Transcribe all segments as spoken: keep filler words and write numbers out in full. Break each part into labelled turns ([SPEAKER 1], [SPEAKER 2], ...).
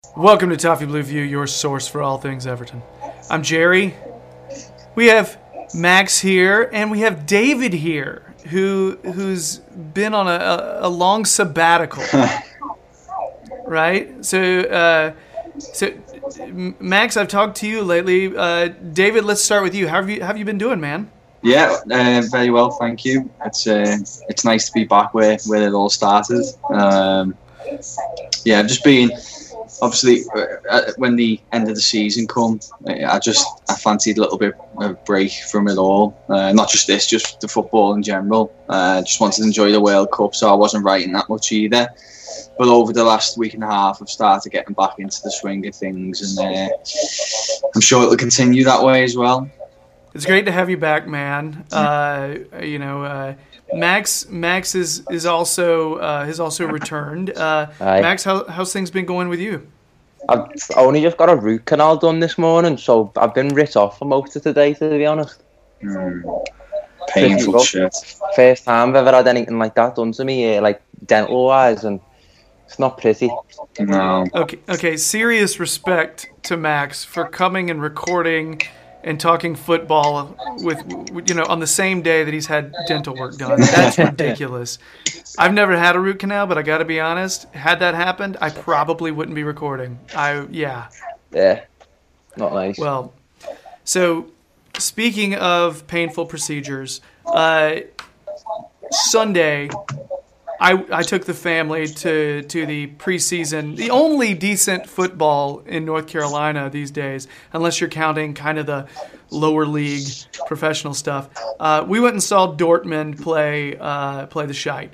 [SPEAKER 1] Welcome to Toffee Blue View, your source for all things Everton. I'm Jerry. We have Max here, and we have David here, who who's been on a, a, a long sabbatical, right? So, uh, so Max, I've talked to you lately. Uh, David, let's start with you. How have you how have you been doing, man?
[SPEAKER 2] Yeah, uh, very well, thank you. It's uh, it's nice to be back where, where it all started. Um, yeah, I've just been. Obviously, uh, when the end of the season come, I just I fancied a little bit of a break from it all. Uh, not just this, just the football in general. I uh, just wanted to enjoy the World Cup, so I wasn't writing that much either. But over the last week and a half, I've started getting back into the swing of things, and uh, I'm sure it'll continue that way as well.
[SPEAKER 1] It's great to have you back, man. Uh, you know, uh, Max Max is is also uh, has also returned. Uh, Max, how how's things been going with you?
[SPEAKER 3] I've only just got a root canal done this morning, so I've been writ off for most of the day, to be honest.
[SPEAKER 2] Mm. Painful shit.
[SPEAKER 3] First time I've ever had anything like that done to me, like dental wise, and it's not pretty.
[SPEAKER 2] No.
[SPEAKER 1] Okay, okay. Serious respect to Max for coming and recording and talking football with, you know, on the same day that he's had dental work done. That's ridiculous. I've never had a root canal, but I got to be honest, had that happened, I probably wouldn't be recording. I yeah.
[SPEAKER 3] Yeah. Not nice.
[SPEAKER 1] Well, so speaking of painful procedures, uh, Sunday I, I took the family to, to the preseason, the only decent football in North Carolina these days, unless you're counting kind of the lower league professional stuff. Uh, we went and saw Dortmund play uh, play the Shite.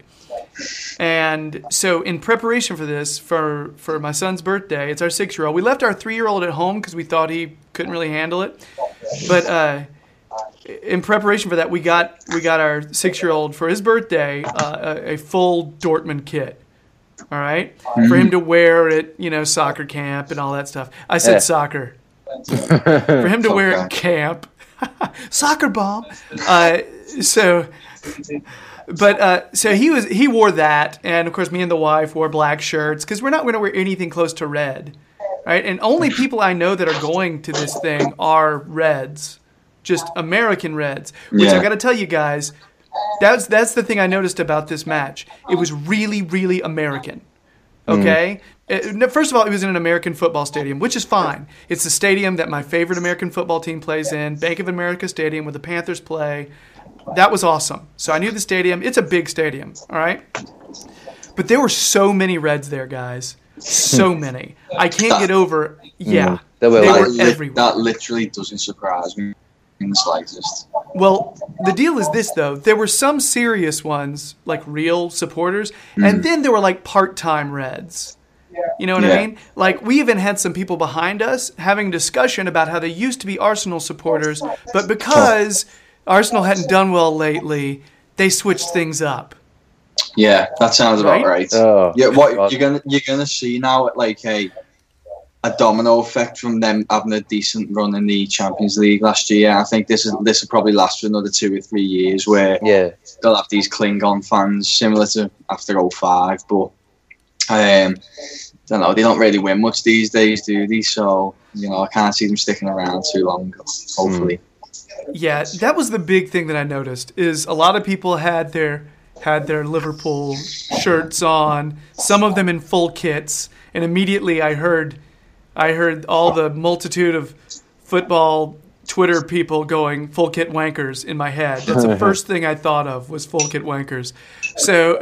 [SPEAKER 1] And so in preparation for this, for, for my son's birthday, it's our six-year-old. We left our three-year-old at home because we thought he couldn't really handle it. But uh, in preparation for that, we got we got our six-year-old for his birthday uh, a, a full Dortmund kit. All right, mm-hmm. For him to wear at you know soccer camp and all that stuff. I said yeah. Soccer. For him to wear at camp, soccer bomb. Uh, so, but uh, so he was he wore that, and of course me and the wife wore black shirts because we're not going to wear anything close to red, right? And only people I know that are going to this thing are Reds. Just American Reds, which yeah. I got to tell you guys, that's that's the thing I noticed about this match. It was really, really American. Okay? Mm. It, first of all, it was in an American football stadium, which is fine. It's the stadium that my favorite American football team plays in, Bank of America Stadium, where the Panthers play. That was awesome. So I knew the stadium. It's a big stadium, all right? But there were so many Reds there, guys. So many. I can't that, get over, yeah. Mm. They were,
[SPEAKER 2] that,
[SPEAKER 1] were
[SPEAKER 2] li-
[SPEAKER 1] everywhere.
[SPEAKER 2] That literally doesn't surprise me. In the slightest.
[SPEAKER 1] Well, the deal is this, though. There were some serious ones, like real supporters, mm. and then there were, like, part-time Reds. You know what yeah. I mean? Like, we even had some people behind us having a discussion about how they used to be Arsenal supporters, but because oh. Arsenal hadn't done well lately, they switched things up.
[SPEAKER 2] Yeah, that sounds
[SPEAKER 1] right?
[SPEAKER 2] about right.
[SPEAKER 3] Oh,
[SPEAKER 2] yeah, what God. you're gonna you're gonna see now, like a. a domino effect from them having a decent run in the Champions League last year. I think this is this will probably last for another two or three years where
[SPEAKER 3] yeah.
[SPEAKER 2] they'll have these Klingon fans similar to after oh five, but um, I don't know, they don't really win much these days, do they? So, you know, I can't see them sticking around too long, hopefully.
[SPEAKER 1] Yeah, that was the big thing that I noticed is a lot of people had their had their Liverpool shirts on, some of them in full kits, and immediately I heard I heard all the multitude of football Twitter people going full kit wankers in my head. That's the first thing I thought of was full kit wankers. So,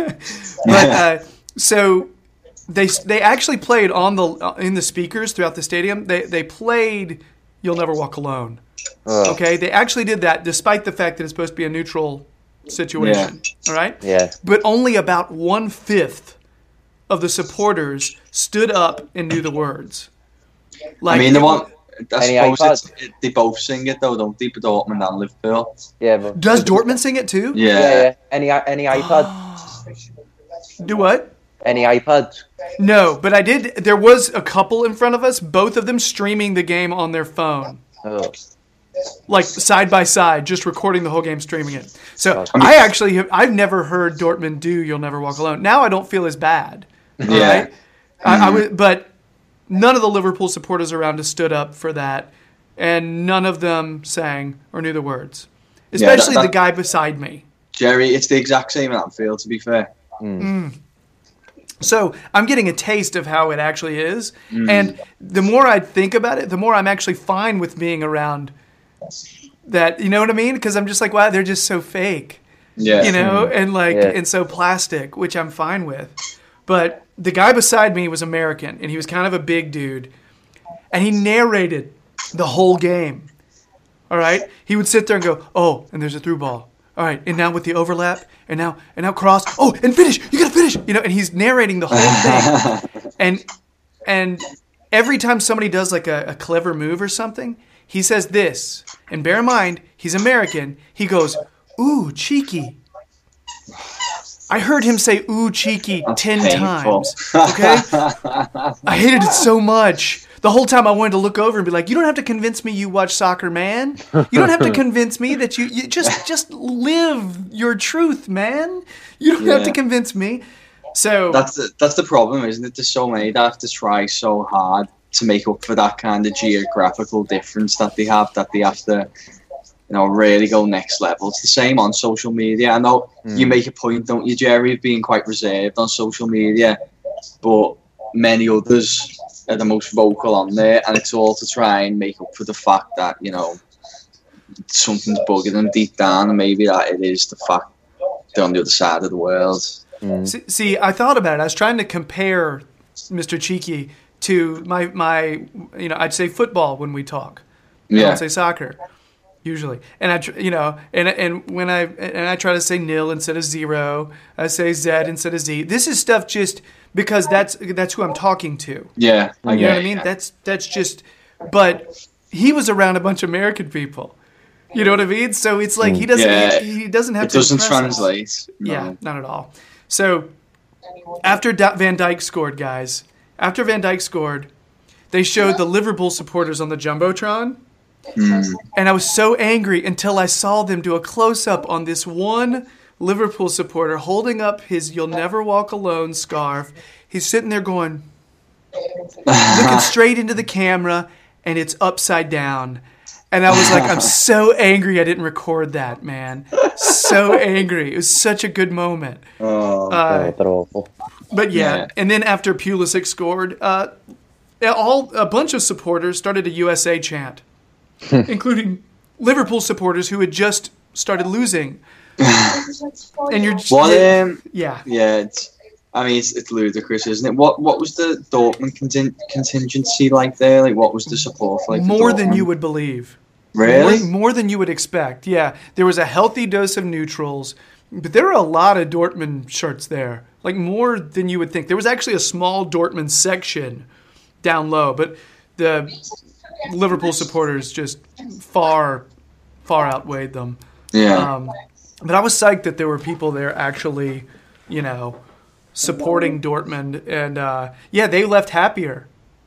[SPEAKER 1] but uh, so they they actually played on the in the speakers throughout the stadium. They they played "You'll Never Walk Alone." Oh. Okay, they actually did that despite the fact that it's supposed to be a neutral situation. Yeah. All right.
[SPEAKER 3] Yeah.
[SPEAKER 1] But only about one fifth of the supporters stood up and knew the words.
[SPEAKER 2] Like, I mean, the one. I suppose it, they both sing it though, don't they? Dortmund and Liverpool.
[SPEAKER 3] Yeah. But,
[SPEAKER 1] Does Dortmund sing it too?
[SPEAKER 2] Yeah.
[SPEAKER 3] yeah, yeah. Any any iPad?
[SPEAKER 1] Do what?
[SPEAKER 3] Any iPads?
[SPEAKER 1] No, but I did. There was a couple in front of us, both of them streaming the game on their phone.
[SPEAKER 3] Oh.
[SPEAKER 1] Like side by side, just recording the whole game, streaming it. So I, mean, I actually have, I've never heard Dortmund do "You'll Never Walk Alone." Now I don't feel as bad.
[SPEAKER 2] Yeah.
[SPEAKER 1] Right? Mm-hmm. I, I was, but none of the Liverpool supporters around us stood up for that, and none of them sang or knew the words, especially yeah, that, that, the guy beside me.
[SPEAKER 2] Jerry, it's the exact same at Anfield, to be fair.
[SPEAKER 1] Mm. Mm. So I'm getting a taste of how it actually is, mm. and the more I think about it, the more I'm actually fine with being around that. You know what I mean? Because I'm just like, wow, they're just so fake.
[SPEAKER 2] Yeah.
[SPEAKER 1] You know,
[SPEAKER 2] mm.
[SPEAKER 1] and like
[SPEAKER 3] yeah.
[SPEAKER 1] and so plastic, which I'm fine with. But the guy beside me was American, and he was kind of a big dude, and he narrated the whole game. All right, he would sit there and go, "Oh, and there's a through ball. All right, and now with the overlap, and now and now cross. Oh, and finish. You gotta finish. You know." And he's narrating the whole thing, and and every time somebody does like a, a clever move or something, he says this. And bear in mind, he's American. He goes, "Ooh, cheeky." I heard him say "ooh, cheeky"
[SPEAKER 2] That's
[SPEAKER 1] ten
[SPEAKER 2] painful.
[SPEAKER 1] times. Okay, I hated it so much. The whole time I wanted to look over and be like, "You don't have to convince me you watch soccer, man. You don't have to convince me that you, you just just live your truth, man. You don't yeah. have to convince me." So
[SPEAKER 2] that's the, that's the problem, isn't it? There's so many that have to try so hard to make up for that kind of geographical difference that they have. That they have to, you know, really go next level. It's the same on social media. I know mm. you make a point, don't you, Jerry, of being quite reserved on social media, but many others are the most vocal on there, and it's all to try and make up for the fact that, you know, something's bugging them deep down, and maybe that it is the fact they're on the other side of the world.
[SPEAKER 1] Mm. See, see, I thought about it. I was trying to compare Mister Cheeky to my, my you know, I'd say football when we talk.
[SPEAKER 2] Yeah.
[SPEAKER 1] I don't say soccer. Usually, and I, you know, and and when I and I try to say nil instead of zero, I say Z instead of Z. This is stuff just because that's that's who I'm talking to.
[SPEAKER 2] Yeah, I
[SPEAKER 1] you know
[SPEAKER 2] get
[SPEAKER 1] what I mean. That's that's just. But he was around a bunch of American people. You know what I mean? So it's like he doesn't
[SPEAKER 2] yeah,
[SPEAKER 1] he, he doesn't have
[SPEAKER 2] it
[SPEAKER 1] to.
[SPEAKER 2] It doesn't
[SPEAKER 1] impress
[SPEAKER 2] translate.
[SPEAKER 1] us.
[SPEAKER 2] No.
[SPEAKER 1] Yeah, not at all. So after Van Dijk scored, guys, after Van Dijk scored, they showed the Liverpool supporters on the Jumbotron.
[SPEAKER 2] Mm.
[SPEAKER 1] And I was so angry until I saw them do a close-up on this one Liverpool supporter holding up his "You'll Never Walk Alone" scarf. He's sitting there going, looking straight into the camera, and it's upside down. And I was like, I'm so angry I didn't record that, man. So angry. It was such a good moment.
[SPEAKER 2] Oh,
[SPEAKER 1] uh,
[SPEAKER 3] awful.
[SPEAKER 1] But yeah.
[SPEAKER 2] yeah,
[SPEAKER 1] and then after Pulisic scored, uh, all a bunch of supporters started a U S A chant. Including Liverpool supporters who had just started losing. And you're just,
[SPEAKER 2] well, um,
[SPEAKER 1] yeah,
[SPEAKER 2] yeah. It's, I mean, it's, it's ludicrous, isn't it? What what was the Dortmund conting- contingency like there? Like, what was the support like?
[SPEAKER 1] More than you would believe.
[SPEAKER 2] Really,
[SPEAKER 1] more, more than you would expect. Yeah, there was a healthy dose of neutrals, but there were a lot of Dortmund shirts there. Like more than you would think. There was actually a small Dortmund section down low, but the Liverpool supporters just far, far outweighed them.
[SPEAKER 2] Yeah.
[SPEAKER 1] Um, but I was psyched that there were people there actually, you know, supporting Dortmund, and uh, yeah, they left happier.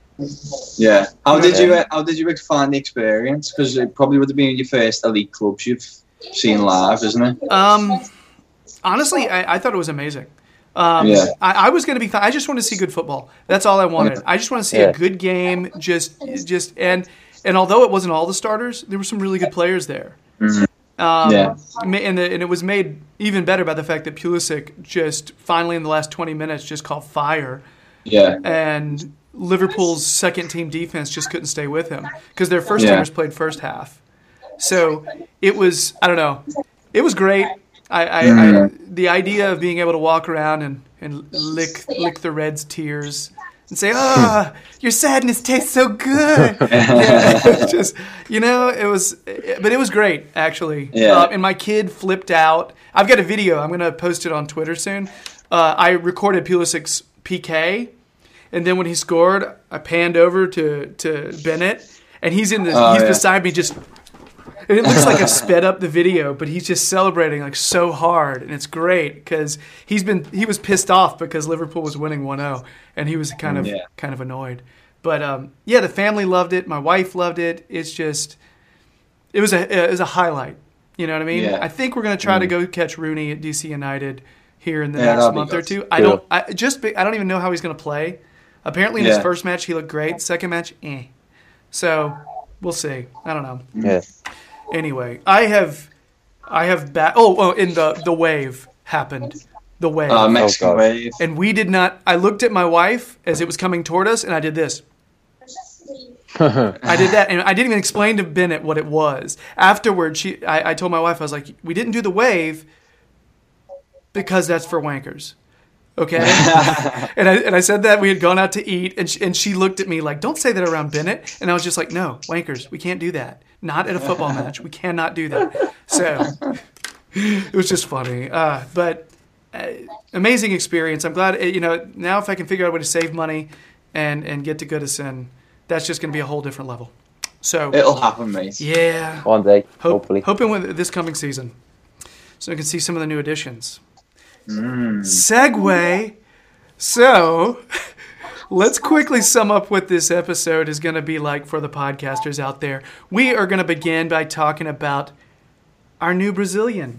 [SPEAKER 2] Yeah. How did you How did you find the experience? Because it probably would have been your first elite clubs you've seen live, isn't it?
[SPEAKER 1] Um, honestly, I, I thought it was amazing. Um,
[SPEAKER 2] yeah.
[SPEAKER 1] I, I was going to be fine. I just want to see good football. That's all I wanted. I just want to see
[SPEAKER 3] yeah.
[SPEAKER 1] a good game. Just, just, and and although it wasn't all the starters, there were some really good players there.
[SPEAKER 2] Mm-hmm.
[SPEAKER 1] Um,
[SPEAKER 2] yeah.
[SPEAKER 1] And, the, and it was made even better by the fact that Pulisic just finally in the last twenty minutes just caught fire.
[SPEAKER 2] Yeah.
[SPEAKER 1] And Liverpool's second team defense just couldn't stay with him because their first
[SPEAKER 2] yeah.
[SPEAKER 1] teamers played first half. So it was, I don't know, it was great. I, I, I the idea of being able to walk around and, and lick lick the Reds' tears and say, "Ah, oh, your sadness tastes so good." Yeah, it was just, you know, it was, but it was great actually.
[SPEAKER 2] Yeah.
[SPEAKER 1] Uh, and my kid flipped out. I've got a video. I'm gonna post it on Twitter soon. Uh, I recorded Pulisic's P K, and then when he scored, I panned over to to Bennett, and he's in the
[SPEAKER 2] oh,
[SPEAKER 1] he's
[SPEAKER 2] yeah.
[SPEAKER 1] beside me just. And it looks like I've sped up the video, but he's just celebrating like so hard, and it's great because he's been he was pissed off because Liverpool was winning one oh, and he was kind of
[SPEAKER 2] yeah.
[SPEAKER 1] kind of annoyed. But um, yeah, the family loved it. My wife loved it. It's just it was a it was a highlight. You know what I mean?
[SPEAKER 2] Yeah.
[SPEAKER 1] I think we're gonna try mm. to go catch Rooney at D C United here in the
[SPEAKER 2] yeah,
[SPEAKER 1] next month or two. I
[SPEAKER 3] cool.
[SPEAKER 1] don't I just I don't even know how he's gonna play. Apparently in
[SPEAKER 2] Yeah.
[SPEAKER 1] his first match he looked great. Second match, eh. So we'll see. I don't know.
[SPEAKER 3] Yeah.
[SPEAKER 1] Anyway, I have, I have ba- Oh, oh, and the the wave happened. The wave.
[SPEAKER 2] Uh, Mexican
[SPEAKER 3] Oh, God.
[SPEAKER 2] wave.
[SPEAKER 1] And we did not. I looked at my wife as it was coming toward us, and I did this. I did that, and I didn't even explain to Bennett what it was. Afterwards, she, I, I told my wife, I was like, "We didn't do the wave because that's for wankers." Okay, and I and I said that we had gone out to eat, and she, and she looked at me like, "Don't say that around Bennett." And I was just like, "No, wankers, we can't do that. Not at a football match. We cannot do that." So it was just funny, uh, but uh, amazing experience. I'm glad you know now if I can figure out a way to save money and and get to Goodison, that's just going to be a whole different level. So
[SPEAKER 2] It'll happen, mate.
[SPEAKER 1] yeah,
[SPEAKER 3] One day,
[SPEAKER 1] Hope,
[SPEAKER 3] hopefully.
[SPEAKER 1] hoping with this coming season, so we can see some of the new additions.
[SPEAKER 2] Mm.
[SPEAKER 1] Segue. So, let's quickly sum up what this episode is going to be like for the podcasters out there. We are going to begin by talking about our new Brazilian,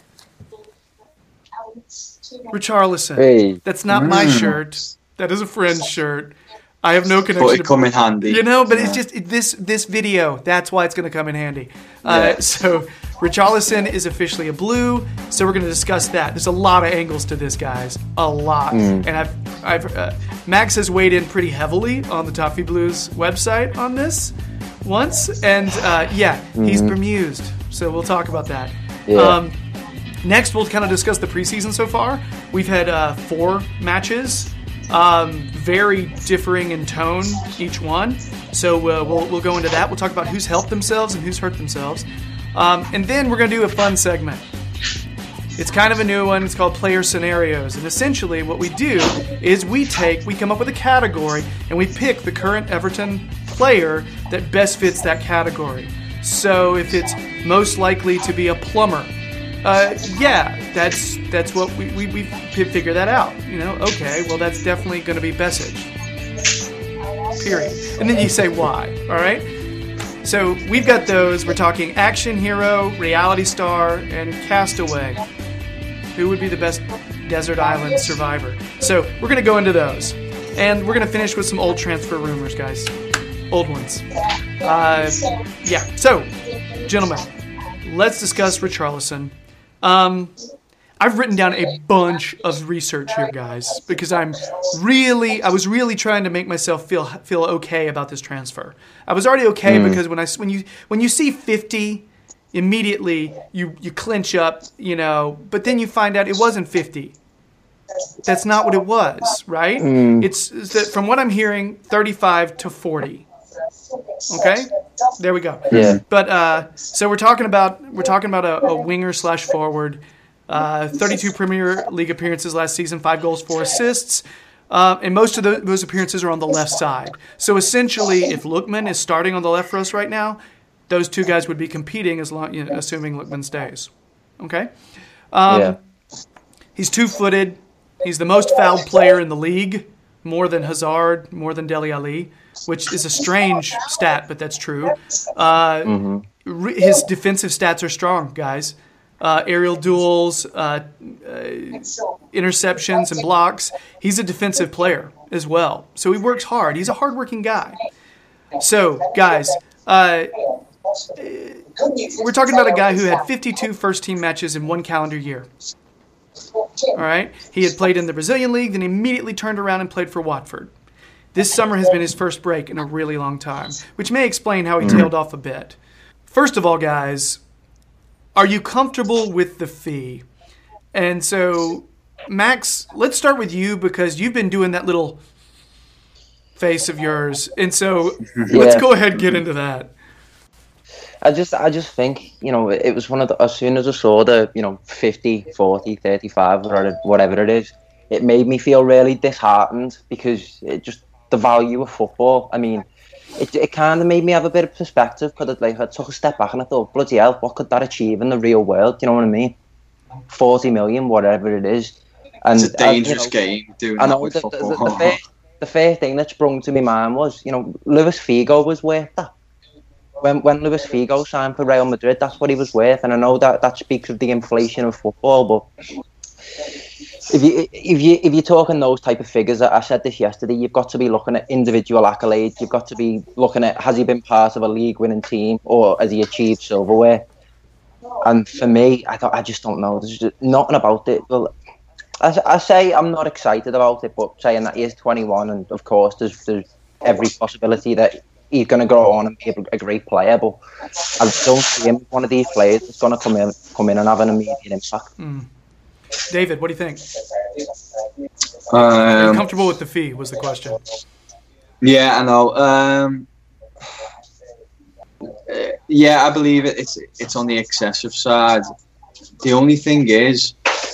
[SPEAKER 1] Richarlison.
[SPEAKER 3] Hey.
[SPEAKER 1] That's not my
[SPEAKER 2] Mm.
[SPEAKER 1] shirt. That is a friend's shirt. I have no
[SPEAKER 2] But
[SPEAKER 1] connection.
[SPEAKER 2] it come in handy.
[SPEAKER 1] You know, but
[SPEAKER 2] Yeah.
[SPEAKER 1] it's just it- this this video. That's why it's going to come in handy. Uh,
[SPEAKER 2] Yeah.
[SPEAKER 1] so, Richarlison is officially a blue. So we're going to discuss that. There's a lot of angles to this, guys. A lot. And I've I've uh, Max has weighed in pretty heavily on the Toffee Blues website on this once, and uh, yeah, he's bemused. So we'll talk about that.
[SPEAKER 3] Yeah.
[SPEAKER 1] Um, next, we'll kind of discuss the preseason so far. We've had uh, four matches. Um, very differing in tone, each one. So uh, we'll we'll go into that. We'll talk about who's helped themselves and who's hurt themselves. Um, and then we're going to do a fun segment. It's kind of a new one. It's called Player Scenarios. And essentially what we do is we take, we come up with a category, and we pick the current Everton player that best fits that category. So if it's most likely to be a plumber, Uh, yeah, that's that's what we, we, we figure that out. You know, okay, well, that's definitely going to be Besic. Period. And then you say why, all right? So we've got those. We're talking action hero, reality star, and castaway. Who would be the best desert island survivor? So we're going to go into those. And we're going to finish with some old transfer rumors, guys. Old ones. Uh, yeah, so, gentlemen, let's discuss Richarlison. Um, I've written down a bunch of research here, guys, because I'm really, I was really trying to make myself feel feel okay about this transfer. I was already okay
[SPEAKER 3] Mm.
[SPEAKER 1] because when I when you when you see fifty, immediately you you clinch up, you know, but then you find out it wasn't fifty. That's not what it was, right?
[SPEAKER 3] Mm.
[SPEAKER 1] It's, it's that from what I'm hearing, thirty-five to forty. Okay, there we go.
[SPEAKER 3] Yeah.
[SPEAKER 1] But uh, so we're talking about we're talking about a, a winger slash forward. Uh, thirty-two Premier League appearances last season, five goals, four assists, uh, and most of the, those appearances are on the left side. So essentially, if Lookman is starting on the left for us right now, those two guys would be competing as long, you know, assuming Lookman stays. Okay. Um,
[SPEAKER 3] yeah.
[SPEAKER 1] He's two-footed. He's the most fouled player in the league, more than Hazard, more than Dele Alli, which is a strange stat, but that's true. Uh,
[SPEAKER 3] Mm-hmm.
[SPEAKER 1] re- his defensive stats are strong, guys. Uh, aerial duels, uh, uh, interceptions, and blocks. He's a defensive player as well. So he works hard. He's a hardworking guy. So, guys, uh, we're talking about a guy who had fifty-two first-team matches in one calendar year. All right? He had played in the Brazilian League, then immediately turned around and played for Watford. This summer has been his first break in a really long time, which may explain how he tailed off a bit. First of all, guys, are you comfortable with the fee? And so, Max, let's start with you because you've been doing that little face of yours. And so, let's
[SPEAKER 3] Yeah.
[SPEAKER 1] go ahead and get into that.
[SPEAKER 3] I just, I just think, you know, it was one of the, as soon as I saw the, you know, fifty, forty, thirty-five, or whatever it is, it made me feel really disheartened because it just, the value of football, I mean, it, it kind of made me have a bit of perspective because it, like, I took a step back and I thought, bloody hell, what could that achieve in the real world? You know what I mean? forty million, whatever it is. And,
[SPEAKER 2] It's a dangerous
[SPEAKER 3] uh, you know,
[SPEAKER 2] game doing
[SPEAKER 3] I
[SPEAKER 2] that
[SPEAKER 3] know
[SPEAKER 2] with
[SPEAKER 3] the, the,
[SPEAKER 2] football.
[SPEAKER 3] the, the, first, the first thing that sprung to my mind was, you know, Luis Figo was worth that. When when Luis Figo signed for Real Madrid, that's what he was worth. And I know that that speaks of the inflation of football, but if you if you if you're talking those type of figures, I said this yesterday. You've got to be looking at individual accolades. You've got to be looking at, has he been part of a league-winning team, or has he achieved silverware? And for me, I thought I just don't know. There's just nothing about it. Well, I, I say I'm not excited about it, but saying that he is twenty-one, and of course there's there's every possibility that he's going to go on and be a, a great player. But I don't see him one of these players that's going to come in come in and have an immediate impact.
[SPEAKER 1] Mm. David, what do you think?
[SPEAKER 2] Um,
[SPEAKER 1] Are you comfortable with the fee? Was the question?
[SPEAKER 2] Yeah, I know. Um, yeah, I believe it. It's it's on the excessive side. The only thing is,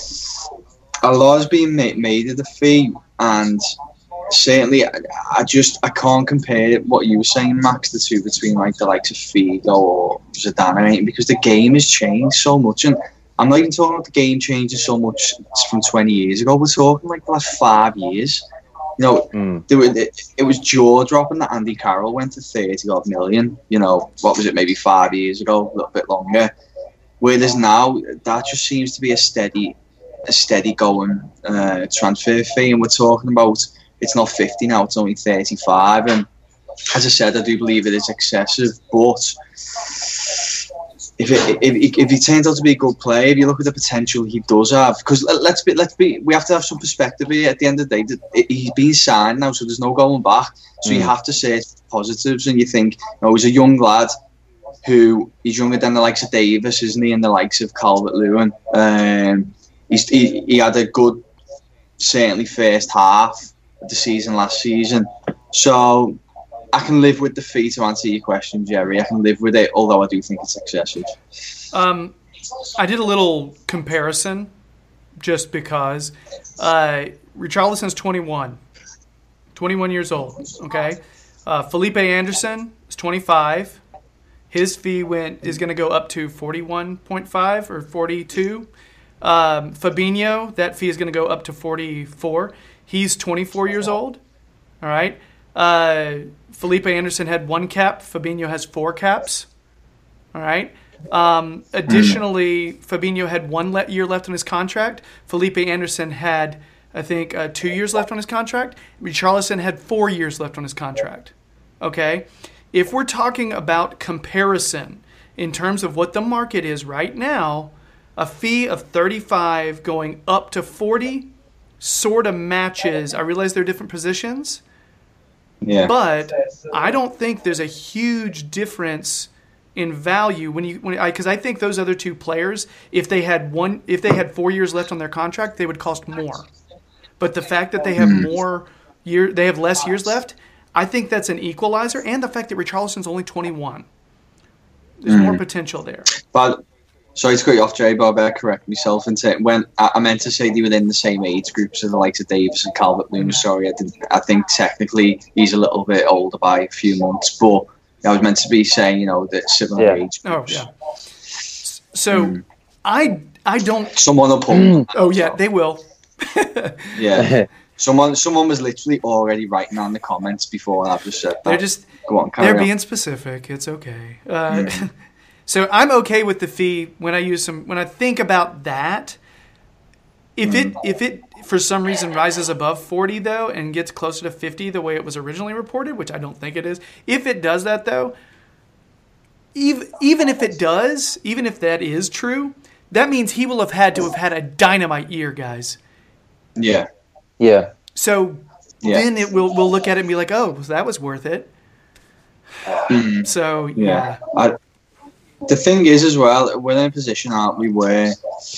[SPEAKER 2] a lot has been made, made of the fee, and certainly, I, I just I can't compare what you were saying, Max, the two between like the likes of Figo or Zidane, because the game has changed so much, and I'm not even talking about the game changing so much from twenty years ago. We're talking like the last five years. You know,
[SPEAKER 3] Mm.
[SPEAKER 2] there were, it, it was jaw-dropping that Andy Carroll went to thirty odd million. You know, what was it, maybe five years ago, a little bit longer. Whereas now, that just seems to be a steady, a steady going uh, transfer fee, and we're talking about it's not fifty now; it's only thirty-five. And as I said, I do believe it is excessive, but If, it, if if he turns out to be a good player, if you look at the potential he does have, because let's be let's be we have to have some perspective here. At the end of the day, he's been signed now, so there's no going back. So mm. you have to say positives, and you think, you know, he's a young lad who he's younger than the likes of Davis, isn't he, and the likes of Calvert-Lewin. Um, he's he, he had a good, certainly first half of the season last season, so I can live with the fee, to answer your question, Jerry. I can live with it, although I do think it's excessive.
[SPEAKER 1] Um, I did a little comparison just because. Uh, Richarlison's twenty-one. twenty-one years old, okay? Uh, Felipe Anderson is twenty-five. His fee went is going to go up to forty-one point five or forty-two. Um, Fabinho, that fee is going to go up to forty-four. He's twenty-four years old, all right? Uh, Felipe Anderson had one cap. Fabinho has four caps. All right. Um, additionally, Fabinho had one le- year left on his contract. Felipe Anderson had, I think, uh, two years left on his contract. Richarlison had four years left on his contract. Okay. If we're talking about comparison in terms of what the market is right now, a fee of thirty-five going up to forty sort of matches. I realize they're different positions.
[SPEAKER 2] Yeah.
[SPEAKER 1] But I don't think there's a huge difference in value when you when I because I think those other two players, if they had one if they had four years left on their contract, they would cost more. But the fact that they have mm. more year they have less years left, I think that's an equalizer, and the fact that Richarlison's only twenty-one. There's mm. more potential there.
[SPEAKER 2] But sorry to cut you off, Jay, but I better correct myself and say when I, I meant to say they were in the same age groups as the likes of Davis and Calvert-Lewin. Sorry, I didn't. I think technically he's a little bit older by a few months, but I was meant to be saying, you know, that similar
[SPEAKER 1] yeah.
[SPEAKER 2] age
[SPEAKER 1] Oh
[SPEAKER 2] groups.
[SPEAKER 1] yeah. So mm. I I don't.
[SPEAKER 2] Someone will pull. Mm.
[SPEAKER 1] Oh yeah, they will.
[SPEAKER 2] yeah. Someone someone was literally already writing on the comments before I've just said that.
[SPEAKER 1] They're just.
[SPEAKER 2] Go on.
[SPEAKER 1] They're
[SPEAKER 2] on.
[SPEAKER 1] being specific. It's okay. Uh, mm. So I'm okay with the fee when I use some when I think about that. If mm. it if it for some reason rises above forty though and gets closer to fifty the way it was originally reported, which I don't think it is. If it does that though, even even if it does, even if that is true, that means he will have had to have had a dynamite year, guys.
[SPEAKER 2] Yeah.
[SPEAKER 3] Yeah.
[SPEAKER 1] So yeah. then it will we'll look at it and be like, "Oh, that was worth it." Mm. So, yeah. yeah.
[SPEAKER 2] I, The thing is, as well, we're in a position, aren't we, where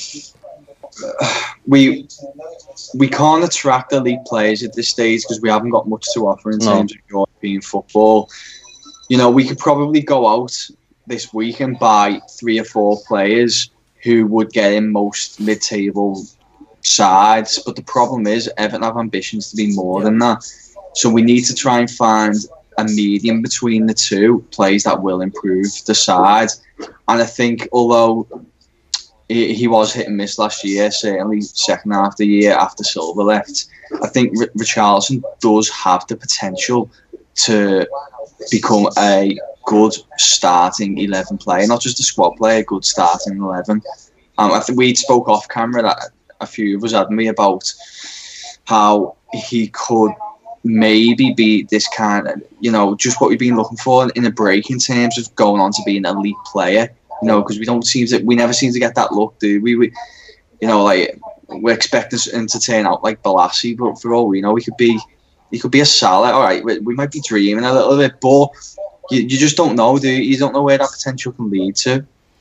[SPEAKER 2] uh, we we can't attract elite players at this stage because we haven't got much to offer in no. terms of European football. You know, we could probably go out this week and buy three or four players who would get in most mid-table sides, but the problem is Everton have ambitions to be more yeah. than that. So we need to try and find a medium between the two, players that will improve the side. And I think, although he, he was hit and miss last year, certainly second half of the year after Silva left, I think R- Richarlison does have the potential to become a good starting eleven player, not just a squad player, a good starting eleven. Um, I think we spoke off camera that a few of us, hadn't we, about how he could maybe be this kind of, you know, just what we've been looking for in a break in terms of going on to be an elite player, you know, because we don't seem to, we never seem to get that look, do we? We, you know, like, we expect him to turn out like Balassi, but for all we know, he could be, he could be a Salah. All right, we, we might be dreaming a little bit, but you, you just don't know, do you? You don't know where that potential can lead to.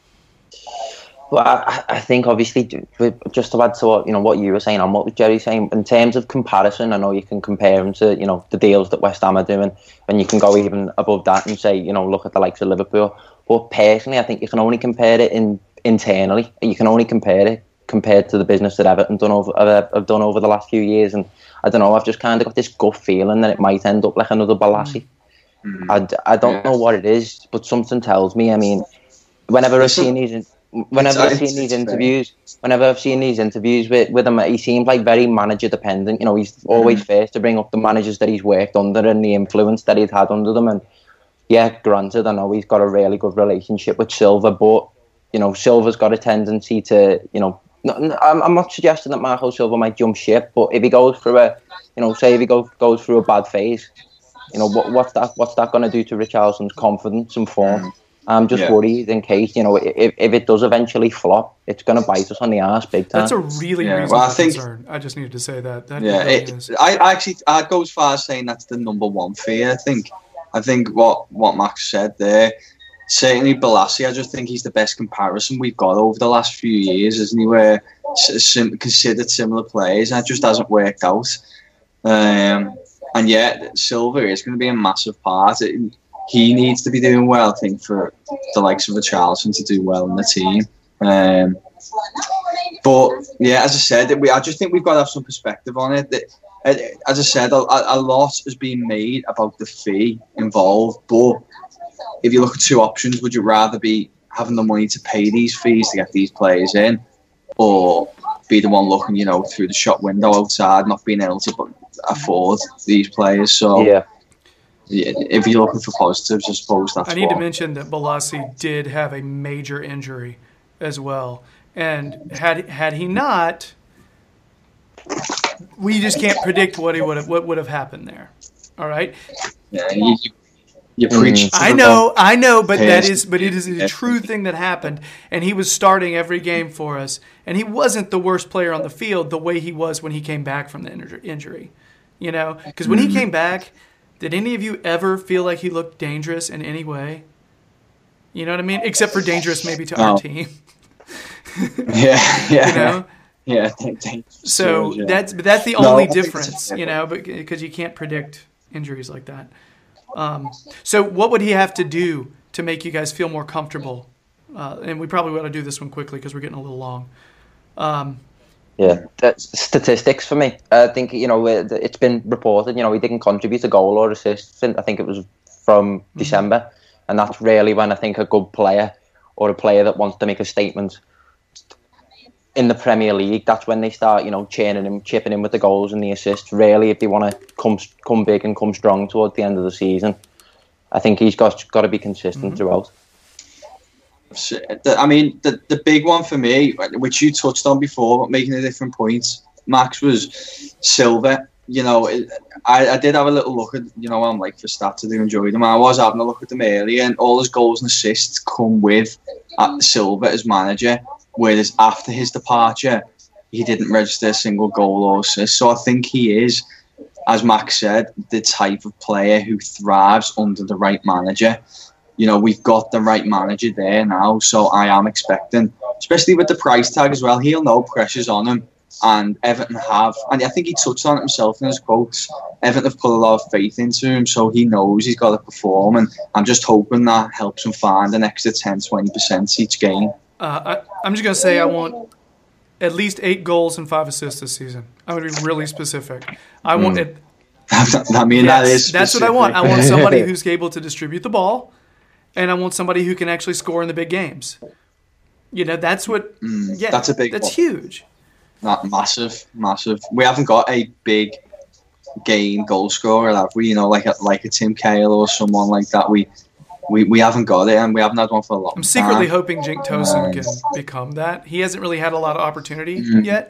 [SPEAKER 3] Well, I, I think obviously, just to add to what you know what you were saying and what Jerry's saying, in terms of comparison, I know you can compare him to you know the deals that West Ham are doing, and you can go even above that and say you know look at the likes of Liverpool. But personally, I think you can only compare it in internally. You can only compare it compared to the business that Everton done over uh, have done over the last few years. And I don't know, I've just kind of got this gut feeling that it might end up like another Balassi. Mm. I, I don't yeah. know what it is, but something tells me. I mean, whenever I've seen these. Whenever I've seen these interviews, whenever I've seen these interviews with, with him, he seems like very manager dependent. You know, he's always mm. first to bring up the managers that he's worked under and the influence that he's had under them. And yeah, granted, I know he's got a really good relationship with Silva, but you know, Silva's got a tendency to, you know, I'm, I'm not suggesting that Marco Silva might jump ship, but if he goes through a, you know, say if he goes goes through a bad phase, you know, what what's that what's that going to do to Richarlison's confidence and form? Mm. I'm just yeah. worried in case, you know, if, if it does eventually flop, it's going to bite us on the arse big time.
[SPEAKER 1] That's a really yeah. reasonable well, I think, concern. I just needed to say that. that
[SPEAKER 2] yeah, really it, I actually, I'd go as far as saying that's the number one fear. I think, I think what, what Max said there, certainly Balassi, I just think he's the best comparison we've got over the last few years, isn't he, where sim- considered similar players, and it just hasn't worked out. Um, and yet, Silva is going to be a massive part. It, He needs to be doing well, I think, for the likes of Richarlison to do well in the team. Um, but, yeah, as I said, we, I just think we've got to have some perspective on it. That, as I said, a, a lot has been made about the fee involved. But if you look at two options, would you rather be having the money to pay these fees to get these players in, or be the one looking, you know, through the shop window outside, not being able to afford these players? So,
[SPEAKER 3] yeah.
[SPEAKER 2] Yeah, if you're looking for positives, I suppose that's
[SPEAKER 1] I need
[SPEAKER 2] what.
[SPEAKER 1] to mention that Balassi did have a major injury as well. And had had he not, we just can't predict what he would have, what would have happened there. All right?
[SPEAKER 2] Yeah, you, you preach.
[SPEAKER 1] I know, I know, but that is but it is a true thing that happened. And he was starting every game for us. And he wasn't the worst player on the field the way he was when he came back from the injury. You know? Because when mm-hmm. he came back, did any of you ever feel like he looked dangerous in any way? You know what I mean? Except for dangerous maybe to oh. our team.
[SPEAKER 2] yeah, yeah.
[SPEAKER 1] You know?
[SPEAKER 2] Yeah.
[SPEAKER 1] So
[SPEAKER 2] yeah.
[SPEAKER 1] that's but that's the only no, difference, you know, because you can't predict injuries like that. Um, so what would he have to do to make you guys feel more comfortable? Uh, and we probably ought to do this one quickly because we're getting a little long. Um,
[SPEAKER 3] Yeah, that's statistics for me. I think, you know, it's been reported, you know, he didn't contribute a goal or assist. I think it was from mm-hmm. December. And that's really when I think a good player or a player that wants to make a statement in the Premier League, that's when they start, you know, churning him, chipping in with the goals and the assists. Really, if they want to come come big and come strong towards the end of the season, I think he's got, got to be consistent mm-hmm. throughout.
[SPEAKER 2] I mean, the the big one for me, which you touched on before, but making a different point, Max, was Silva. You know, I, I did have a little look at, you know, I'm like for stats, I do enjoy them. I was having a look at them earlier, and all his goals and assists come with uh, Silva as manager, whereas after his departure, he didn't register a single goal or assist. So I think he is, as Max said, the type of player who thrives under the right manager. You know, we've got the right manager there now, so I am expecting, especially with the price tag as well, he'll know pressure's on him, and Everton have, and I think he touched on it himself in his quotes, Everton have put a lot of faith into him, so he knows he's got to perform, and I'm just hoping that helps him find an extra ten to twenty percent each game.
[SPEAKER 1] Uh, I, I'm just going to say I want at least eight goals and five assists this season. I'm going to be really specific. I mm. want it.
[SPEAKER 2] I mean, yes, that is specific.
[SPEAKER 1] That's what I want. I want somebody who's able to distribute the ball, and I want somebody who can actually score in the big games. You know, that's what.
[SPEAKER 2] Mm,
[SPEAKER 1] yeah,
[SPEAKER 2] that's a big.
[SPEAKER 1] That's
[SPEAKER 2] one.
[SPEAKER 1] huge.
[SPEAKER 2] Not massive, massive. We haven't got a big game goal scorer, have we? You know, like a like a Tim Cahill or someone like that. We we we haven't got it, and we haven't had one for a long time.
[SPEAKER 1] I'm secretly time. hoping Jink Tosin um, can become that. He hasn't really had a lot of opportunity mm-hmm. yet,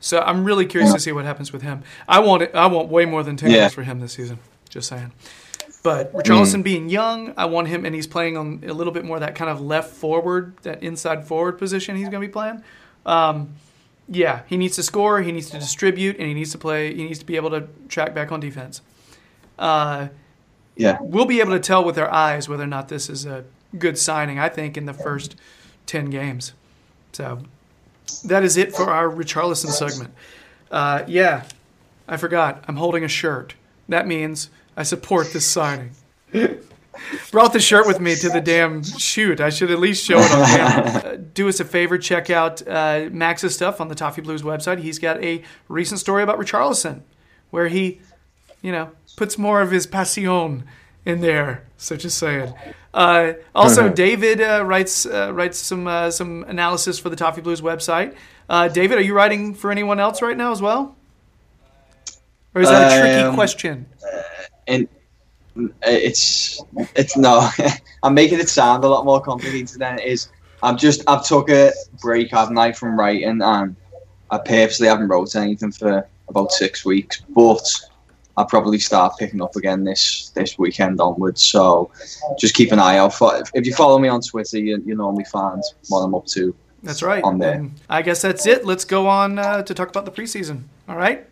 [SPEAKER 1] So I'm really curious to see what happens with him. I want it, I want way more than ten
[SPEAKER 2] Yeah.
[SPEAKER 1] goals for him this season. I want it, I want way more than ten
[SPEAKER 2] Yeah.
[SPEAKER 1] goals for him this season. Just saying. But Richarlison being young, I want him, and he's playing on a little bit more that kind of left forward, that inside forward position he's going to be playing. Um, yeah, he needs to score, he needs to distribute, and he needs to play. He needs to be able to track back on defense. Uh,
[SPEAKER 2] Yeah.
[SPEAKER 1] we'll be able to tell with our eyes whether or not this is a good signing, I think, in the first ten games. So that is it for our Richarlison segment. Uh, yeah, I forgot. I'm holding a shirt. That means I support this signing. Brought the shirt with me to the damn shoot. I should at least show it on camera. Uh, do us a favor, check out uh, Max's stuff on the Toffee Blues website. He's got a recent story about Richarlison where he, you know, puts more of his passion in there, so just saying. Uh, also, David uh, writes uh, writes some uh, some analysis for the Toffee Blues website. Uh, David, are you writing for anyone else right now as well? Or is that a tricky
[SPEAKER 2] Um,
[SPEAKER 1] question?
[SPEAKER 2] And it's it's no. I'm making it sound a lot more complicated than it is. I'm just I've took a break, haven't I, from writing, and I purposely haven't wrote anything for about six weeks. But I'll probably start picking up again this this weekend onwards. So just keep an eye out for. If you follow me on Twitter, you you normally find what I'm up to.
[SPEAKER 1] That's right.
[SPEAKER 2] On there.
[SPEAKER 1] And I guess that's it. Let's go on uh, to talk about the preseason. All right.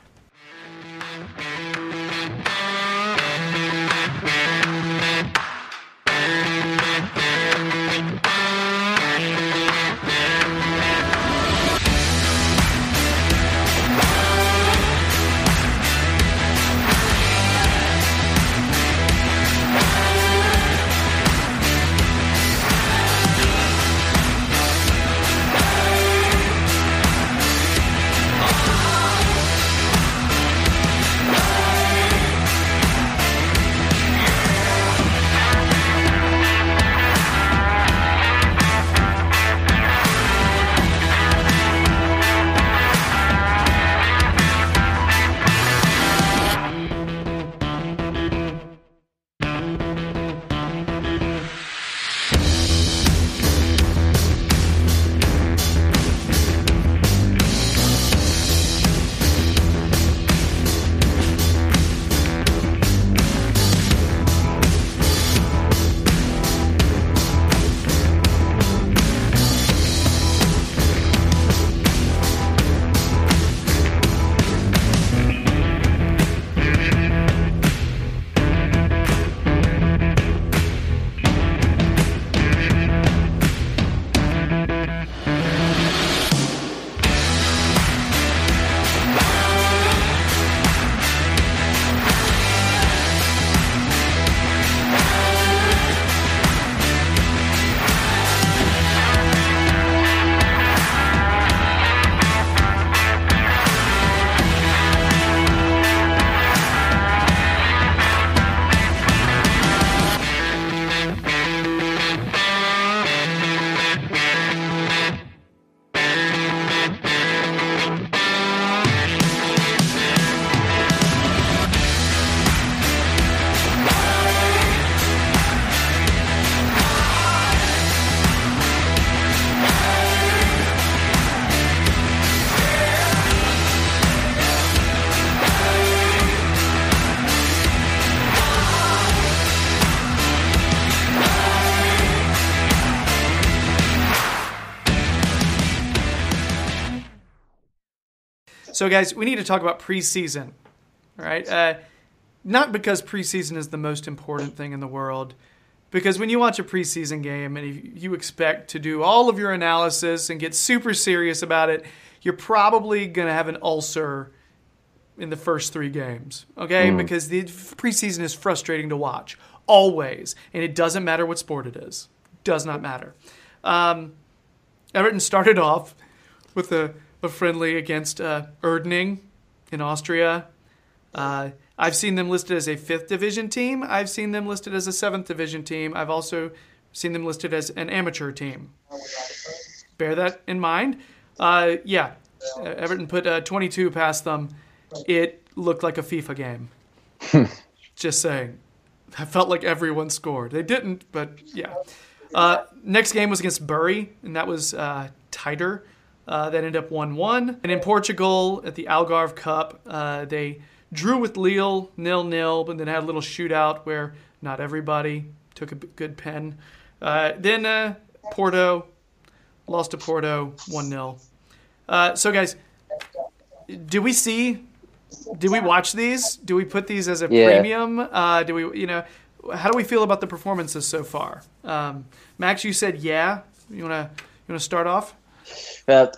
[SPEAKER 1] So, guys, we need to talk about preseason, all right? Uh, not because preseason is the most important thing in the world, because when you watch a preseason game and you, you expect to do all of your analysis and get super serious about it, you're probably going to have an ulcer in the first three games, okay? Mm. Because the preseason is frustrating to watch, always. And it doesn't matter what sport it is. Does not matter. Um, Everton started off with a, a friendly against uh, Erdning in Austria. Uh, I've seen them listed as a fifth division team. I've seen them listed as a seventh division team. I've also seen them listed as an amateur team. Bear that in mind. Uh, yeah, Everton put uh, twenty-two past them. It looked like a FIFA game. Just saying. I felt like everyone scored. They didn't, but yeah. Uh, next game was against Bury, and that was uh, tighter. Uh, that ended up one one. And in Portugal, at the Algarve Cup, uh, they drew with Lille, nil nil, but then had a little shootout where not everybody took a good pen. Uh, then uh, Porto, lost to Porto, one nil. Uh, so, guys, do we see, do we watch these? Do we put these as a
[SPEAKER 3] yeah.
[SPEAKER 1] premium? Uh, do we, you know, how do we feel about the performances so far? Um, Max, you said yeah. You wanna you wanna start off?
[SPEAKER 3] Well,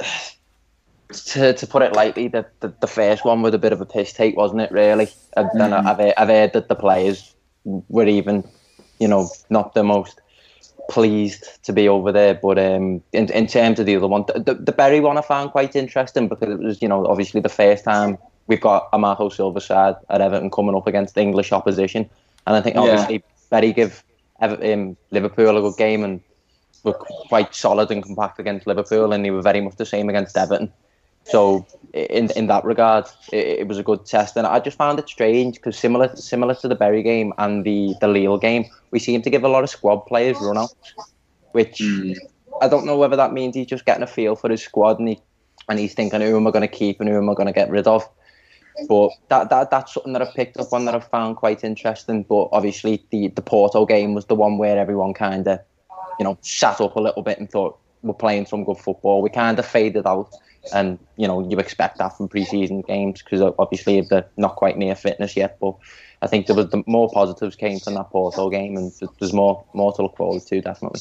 [SPEAKER 3] to to put it lightly, the, the the first one was a bit of a piss take, wasn't it? Really, and then mm. I've I've heard that the players were even, you know, not the most pleased to be over there. But um, in in terms of the other one, the the Bury one I found quite interesting because it was, you know, obviously the first time we've got a Marco Silva side at Everton coming up against English opposition, and I think obviously yeah. Bury give Everton, um, Liverpool a good game and were quite solid and compact against Liverpool, and they were very much the same against Everton. So in in that regard, it, it was a good test, and I just found it strange because similar similar to the Bury game and the the Lille game, we seem to give a lot of squad players run-outs, which mm. I don't know whether that means he's just getting a feel for his squad and he and he's thinking, who am I going to keep and who am I going to get rid of? But that, that that's something that I've picked up on that I've found quite interesting. But obviously the, the Porto game was the one where everyone kind of, you know, sat up a little bit and thought, we're playing some good football. We kind of faded out. And, you know, you expect that from pre-season games because obviously they're not quite near fitness yet. But I think there was the more positives came from that Porto game, and there's more more to look forward to, definitely.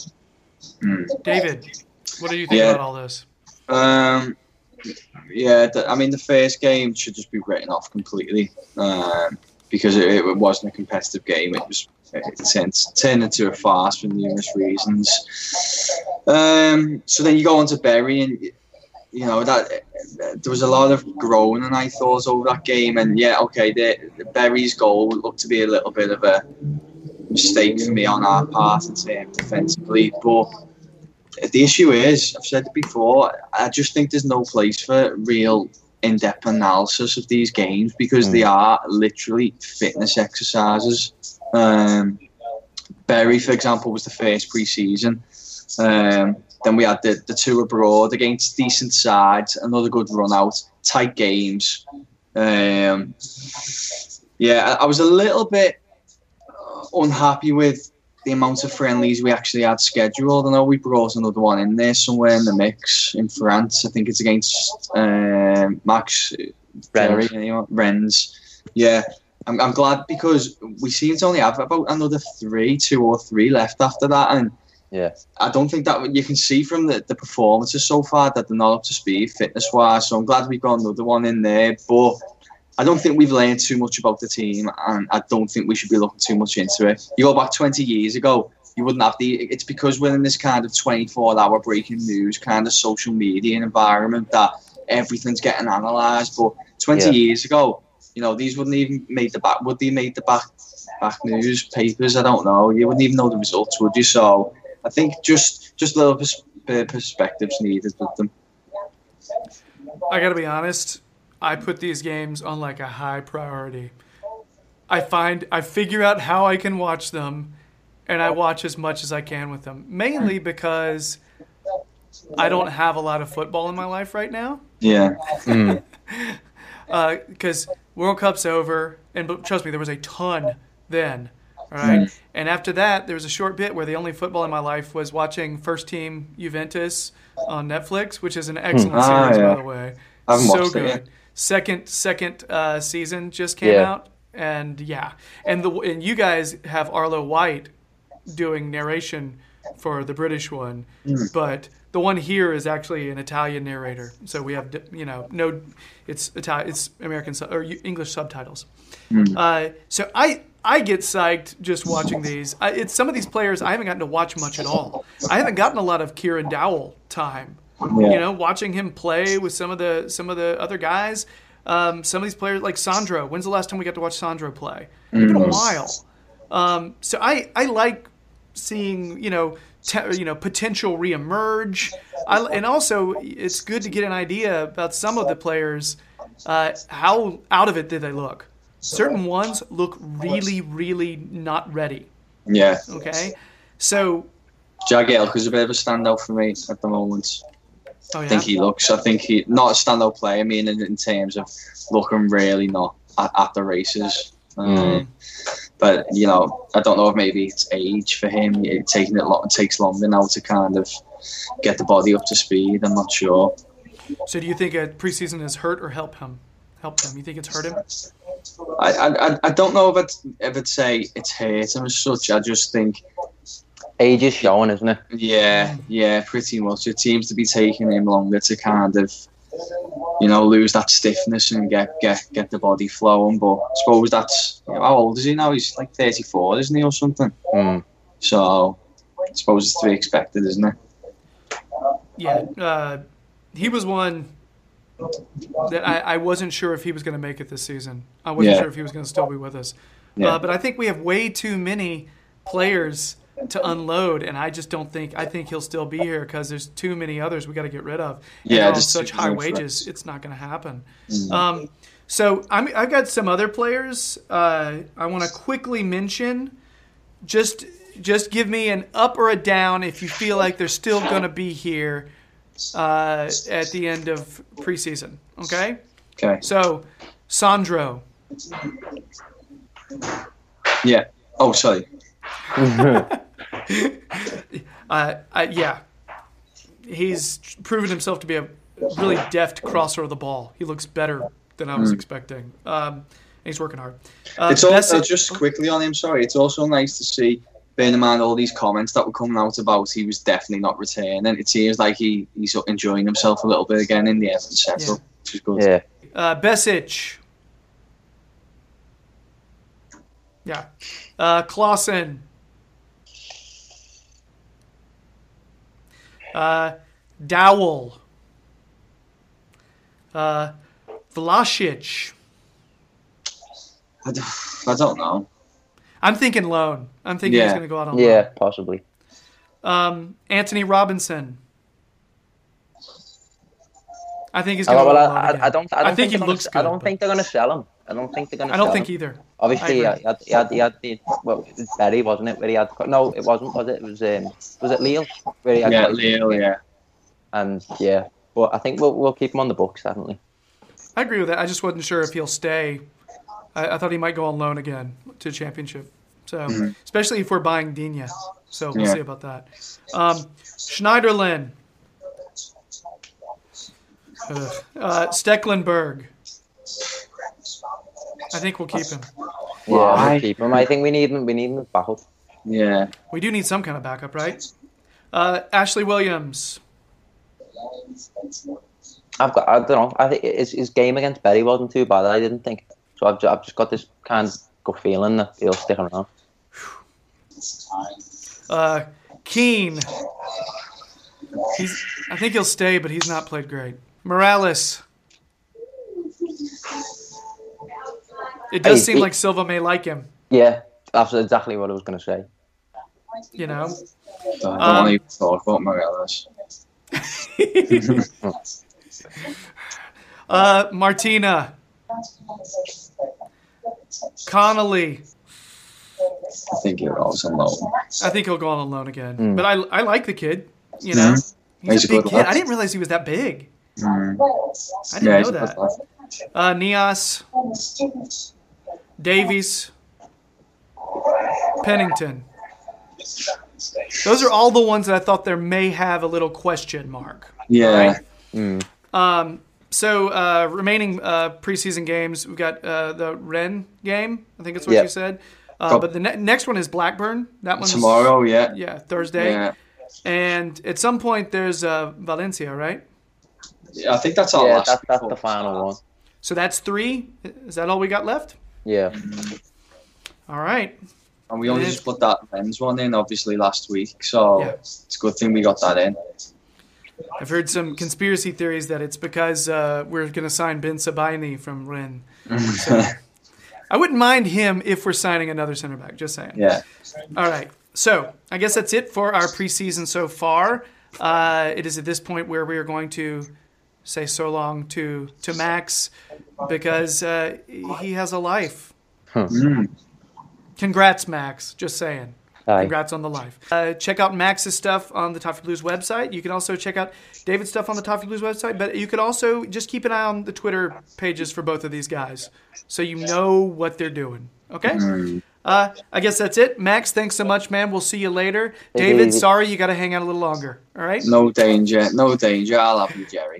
[SPEAKER 1] Mm. David, what do you think
[SPEAKER 2] yeah.
[SPEAKER 1] about all this?
[SPEAKER 2] Um, yeah, the, I mean, the first game should just be written off completely um, because it, it wasn't a competitive game. It was it turned, turned into a farce for numerous reasons. Um, so then you go on to Bury and... You know, that there was a lot of groaning, I thought, over that game. And yeah, okay, the, the Bury's goal looked to be a little bit of a mistake for me on our part in terms defensively. But the issue is, I've said it before, I just think there's no place for real in-depth analysis of these games because mm. they are literally fitness exercises. Um, Bury, for example, was the first pre-season. Um, Then we had the, the two abroad against decent sides, another good run out, tight games. Um, yeah, I, I was a little bit unhappy with the amount of friendlies we actually had scheduled. I know we brought another one in there somewhere in the mix in France. I think it's against um, Max
[SPEAKER 3] Rennes.
[SPEAKER 2] Anyway, Rennes. Yeah, I'm, I'm glad because we seem to only have about another three, two or three left after that. And
[SPEAKER 3] yeah,
[SPEAKER 2] I don't think that you can see from the, the performances so far that they're not up to speed fitness wise. So I'm glad we've got another one in there. But I don't think we've learned too much about the team, and I don't think we should be looking too much into it. You go back twenty years ago, you wouldn't have the. It's because we're in this kind of twenty-four hour breaking news kind of social media environment that everything's getting analysed. But twenty yeah. years ago, you know, these wouldn't even make the back. Would they make the back back newspapers? I don't know. You wouldn't even know the results, would you? So I think just just little pers- perspectives needed with them.
[SPEAKER 1] I got to be honest. I put these games on like a high priority. I find I figure out how I can watch them, and I watch as much as I can with them. Mainly because I don't have a lot of football in my life right now.
[SPEAKER 2] Yeah.
[SPEAKER 1] Mm. uh, because World Cup's over, and but trust me, there was a ton then. All right, mm. and after that, there was a short bit where the only football in my life was watching First Team Juventus on Netflix, which is an excellent mm. ah, series, yeah. by the way.
[SPEAKER 2] I haven't
[SPEAKER 1] so
[SPEAKER 2] watched
[SPEAKER 1] good.
[SPEAKER 2] It yet.
[SPEAKER 1] Second second uh, season just came
[SPEAKER 3] yeah.
[SPEAKER 1] out, and yeah, and the and you guys have Arlo White doing narration for the British one, mm. but the one here is actually an Italian narrator. So we have, you know, no, it's Italian, it's American or English subtitles. Mm. Uh, so I I get psyched just watching these. I, it's some of these players I haven't gotten to watch much at all. I haven't gotten a lot of Kieran Dowell time. Yeah. You know, watching him play with some of the some of the other guys. Um, some of these players like Sandro. When's the last time we got to watch Sandro play? It's been a while. Um, so I, I like seeing, you know, te- you know, potential reemerge. I, and also it's good to get an idea about some of the players. Uh, how out of it did they look? Certain ones look really, really not ready.
[SPEAKER 2] Yeah.
[SPEAKER 1] Okay. So
[SPEAKER 2] Jagielka is a bit of a standout for me at the moment.
[SPEAKER 1] Oh, yeah?
[SPEAKER 2] I think he looks. I think he not a standout player. I mean, in, in terms of looking really not at, at the races.
[SPEAKER 1] Mm.
[SPEAKER 2] Uh, but you know, I don't know if maybe it's age for him. It taking it long, it takes longer now to kind of get the body up to speed. I'm not sure.
[SPEAKER 1] So, do you think a preseason has hurt or helped him? Helped him? You think it's hurt him?
[SPEAKER 2] I I, I don't know if it's if it's say it's hurt him as such. I just think
[SPEAKER 3] age is showing, isn't it?
[SPEAKER 2] yeah, yeah, pretty much. It seems to be taking him longer to kind of, you know, lose that stiffness and get get, get the body flowing. But I suppose that's, you know, how old is he now? He's like thirty-four, isn't he, or something?
[SPEAKER 3] Mm.
[SPEAKER 2] So I suppose it's to be expected, isn't it?
[SPEAKER 1] Yeah, uh, he was one that I, I wasn't sure if he was going to make it this season. I wasn't
[SPEAKER 2] Yeah.
[SPEAKER 1] sure if he was going to still be with us.
[SPEAKER 2] Yeah.
[SPEAKER 1] Uh, but I think we have way too many players to unload, and I just don't think I think he'll still be here because there's too many others we got to get rid of. And
[SPEAKER 2] Yeah,
[SPEAKER 1] on
[SPEAKER 2] just
[SPEAKER 1] such
[SPEAKER 2] too
[SPEAKER 1] high
[SPEAKER 2] many
[SPEAKER 1] wages,
[SPEAKER 2] threats.
[SPEAKER 1] it's not going to happen.
[SPEAKER 2] Mm.
[SPEAKER 1] Um, so I'm, I've got some other players uh, I want to quickly mention. Just just give me an up or a down if you feel like they're still going to be here uh, at the end of preseason. Okay?
[SPEAKER 2] Okay.
[SPEAKER 1] So, Sandro.
[SPEAKER 2] Yeah. Oh, sorry.
[SPEAKER 1] Uh, uh, yeah. He's proven himself to be a really deft crosser of the ball. He looks better than I was
[SPEAKER 2] Mm.
[SPEAKER 1] expecting. Um, and he's working hard. Uh,
[SPEAKER 2] It's also
[SPEAKER 1] Besic-
[SPEAKER 2] just quickly on him. Sorry, it's also nice to see. Bearing in mind all these comments that were coming out about he was definitely not returning. It seems like he, he's enjoying himself a little bit again in the Everton setup,
[SPEAKER 1] Yeah.
[SPEAKER 2] which is good.
[SPEAKER 3] Yeah.
[SPEAKER 1] Uh, Besic. Yeah. Uh, Clausen. Uh, Dowell. Uh, Vlasic.
[SPEAKER 2] I don't, I don't know.
[SPEAKER 1] I'm thinking loan. I'm thinking he's
[SPEAKER 2] Yeah.
[SPEAKER 1] going to go out on
[SPEAKER 3] Yeah,
[SPEAKER 1] loan.
[SPEAKER 3] possibly.
[SPEAKER 1] Um, Anthony Robinson. I think he's
[SPEAKER 3] Oh,
[SPEAKER 1] going to
[SPEAKER 3] well,
[SPEAKER 1] go
[SPEAKER 3] I,
[SPEAKER 1] on loan
[SPEAKER 3] I,
[SPEAKER 1] again.
[SPEAKER 3] I don't. I, don't
[SPEAKER 1] I think he
[SPEAKER 3] they're gonna-
[SPEAKER 1] looks good.
[SPEAKER 3] I don't
[SPEAKER 1] but
[SPEAKER 3] think they're going to sell him. I don't think they're going to.
[SPEAKER 1] I don't
[SPEAKER 3] sell
[SPEAKER 1] think
[SPEAKER 3] him.
[SPEAKER 1] either.
[SPEAKER 3] Obviously,
[SPEAKER 1] I
[SPEAKER 3] he
[SPEAKER 1] agree.
[SPEAKER 3] had, he had, he had the well, it was Berry, wasn't it? Where he had no, it wasn't. Was it? It was um, was it Lille? Where he had
[SPEAKER 2] Yeah,
[SPEAKER 3] quite-
[SPEAKER 2] Leo, yeah.
[SPEAKER 3] And yeah, but I think we'll we'll keep him on the books definitely.
[SPEAKER 1] I agree with that. I just wasn't sure if he'll stay. I, I thought he might go on loan again to Championship. So,
[SPEAKER 2] Mhm.
[SPEAKER 1] especially if we're buying Digne. So we'll
[SPEAKER 2] Yeah.
[SPEAKER 1] see about that. Um, Schneiderlin. Ugh. Uh, Stecklenburg. I think we'll keep him.
[SPEAKER 3] Yeah,
[SPEAKER 2] Why?
[SPEAKER 3] we'll keep him. I think we need him. We need him back up.
[SPEAKER 2] Yeah.
[SPEAKER 1] We do need some kind of backup, right? Uh, Ashley Williams.
[SPEAKER 3] I've got. I don't know. I think his, his game against Berry wasn't too bad. I didn't think. So I've just, I've just got this kind of good feeling that he'll stick around.
[SPEAKER 1] Uh, Keane. He's. I think he'll stay, but he's not played great. Morales. It does
[SPEAKER 3] Hey,
[SPEAKER 1] seem
[SPEAKER 3] he-
[SPEAKER 1] like Silva may like him.
[SPEAKER 3] Yeah, that's exactly what I was going to say.
[SPEAKER 1] You know.
[SPEAKER 2] I don't
[SPEAKER 1] Um,
[SPEAKER 2] want to even talk about Morelos.
[SPEAKER 1] uh, Martina. Connolly.
[SPEAKER 2] I think he'll also low.
[SPEAKER 1] I think he'll go on loan again.
[SPEAKER 3] Mm.
[SPEAKER 1] But I, I like the kid. You know,
[SPEAKER 2] Mhm.
[SPEAKER 1] he's,
[SPEAKER 2] He's
[SPEAKER 1] a
[SPEAKER 2] a
[SPEAKER 1] big
[SPEAKER 2] good
[SPEAKER 1] kid.
[SPEAKER 2] lad.
[SPEAKER 1] I didn't realize he was that big.
[SPEAKER 2] Mm.
[SPEAKER 1] I didn't
[SPEAKER 2] Yeah,
[SPEAKER 1] know
[SPEAKER 2] he's a
[SPEAKER 1] that.
[SPEAKER 2] good lad.
[SPEAKER 1] Uh, Nias, Davies, Pennington. Those are all the ones that I thought there may have a little question mark.
[SPEAKER 2] Yeah.
[SPEAKER 1] Right?
[SPEAKER 3] Mm.
[SPEAKER 1] Um, so uh, remaining uh, preseason games, we've got uh, the Rennes game. I think that's what
[SPEAKER 3] Yep.
[SPEAKER 1] you said. Uh,
[SPEAKER 2] Oh.
[SPEAKER 1] But the ne- next one is Blackburn. That one's
[SPEAKER 2] Tomorrow, yeah.
[SPEAKER 1] Yeah, Thursday.
[SPEAKER 2] Yeah.
[SPEAKER 1] And at some point there's uh, Valencia, right?
[SPEAKER 2] Yeah, I think that's our
[SPEAKER 3] Yeah,
[SPEAKER 2] last.
[SPEAKER 3] that's that's
[SPEAKER 2] before
[SPEAKER 3] the final one.
[SPEAKER 1] So that's three. Is that all we got left?
[SPEAKER 3] Yeah.
[SPEAKER 1] All right.
[SPEAKER 2] And we only
[SPEAKER 1] It
[SPEAKER 2] just
[SPEAKER 1] is.
[SPEAKER 2] put that men's one in, obviously, last week. So
[SPEAKER 1] Yeah.
[SPEAKER 2] it's a good thing we got that in.
[SPEAKER 1] I've heard some conspiracy theories that it's because uh, we're going to sign Ben Sabaini from Rennes. So I wouldn't mind him if we're signing another center back. Just saying.
[SPEAKER 2] Yeah.
[SPEAKER 1] All right. So I guess that's it for our preseason so far. Uh, it is at this point where we are going to say so long to to Max because uh, he has a life.
[SPEAKER 2] Mm.
[SPEAKER 1] Congrats, Max. Just saying.
[SPEAKER 3] Aye.
[SPEAKER 1] Congrats on the life. Uh, check out Max's stuff on the Toffee Blues website. You can also check out David's stuff on the Toffee Blues website, but you could also just keep an eye on the Twitter pages for both of these guys so you know what they're doing. Okay?
[SPEAKER 2] Mm.
[SPEAKER 1] Uh, I guess that's it. Max, thanks so much, man. We'll see you later.
[SPEAKER 3] Hey,
[SPEAKER 1] David,
[SPEAKER 3] David.
[SPEAKER 1] sorry you got to hang out a little longer. All right?
[SPEAKER 2] No danger. No danger. I'll have you, Jerry.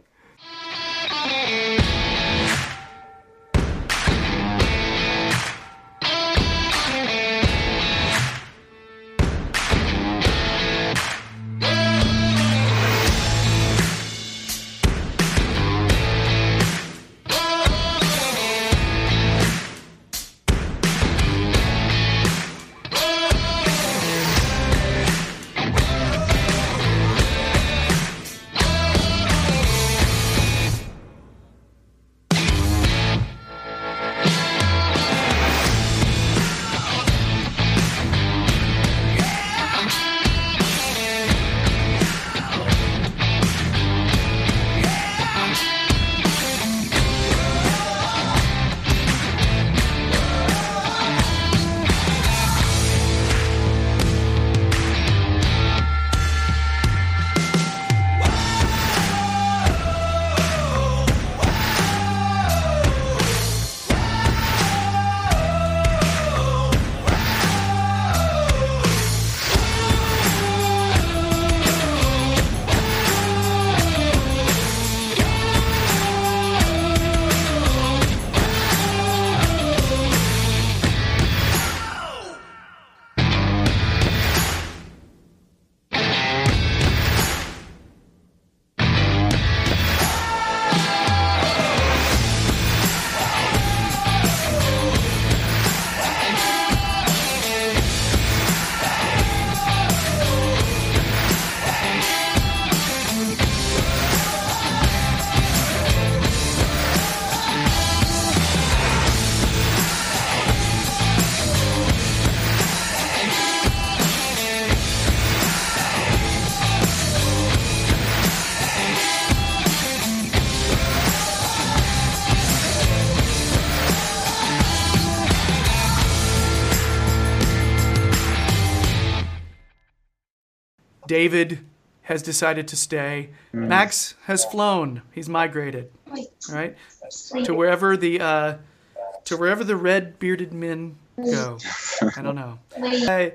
[SPEAKER 1] David has decided to stay.
[SPEAKER 2] Mm.
[SPEAKER 1] Max has flown. He's migrated, right, to wherever the uh, to wherever the red bearded men go. I don't know. Uh,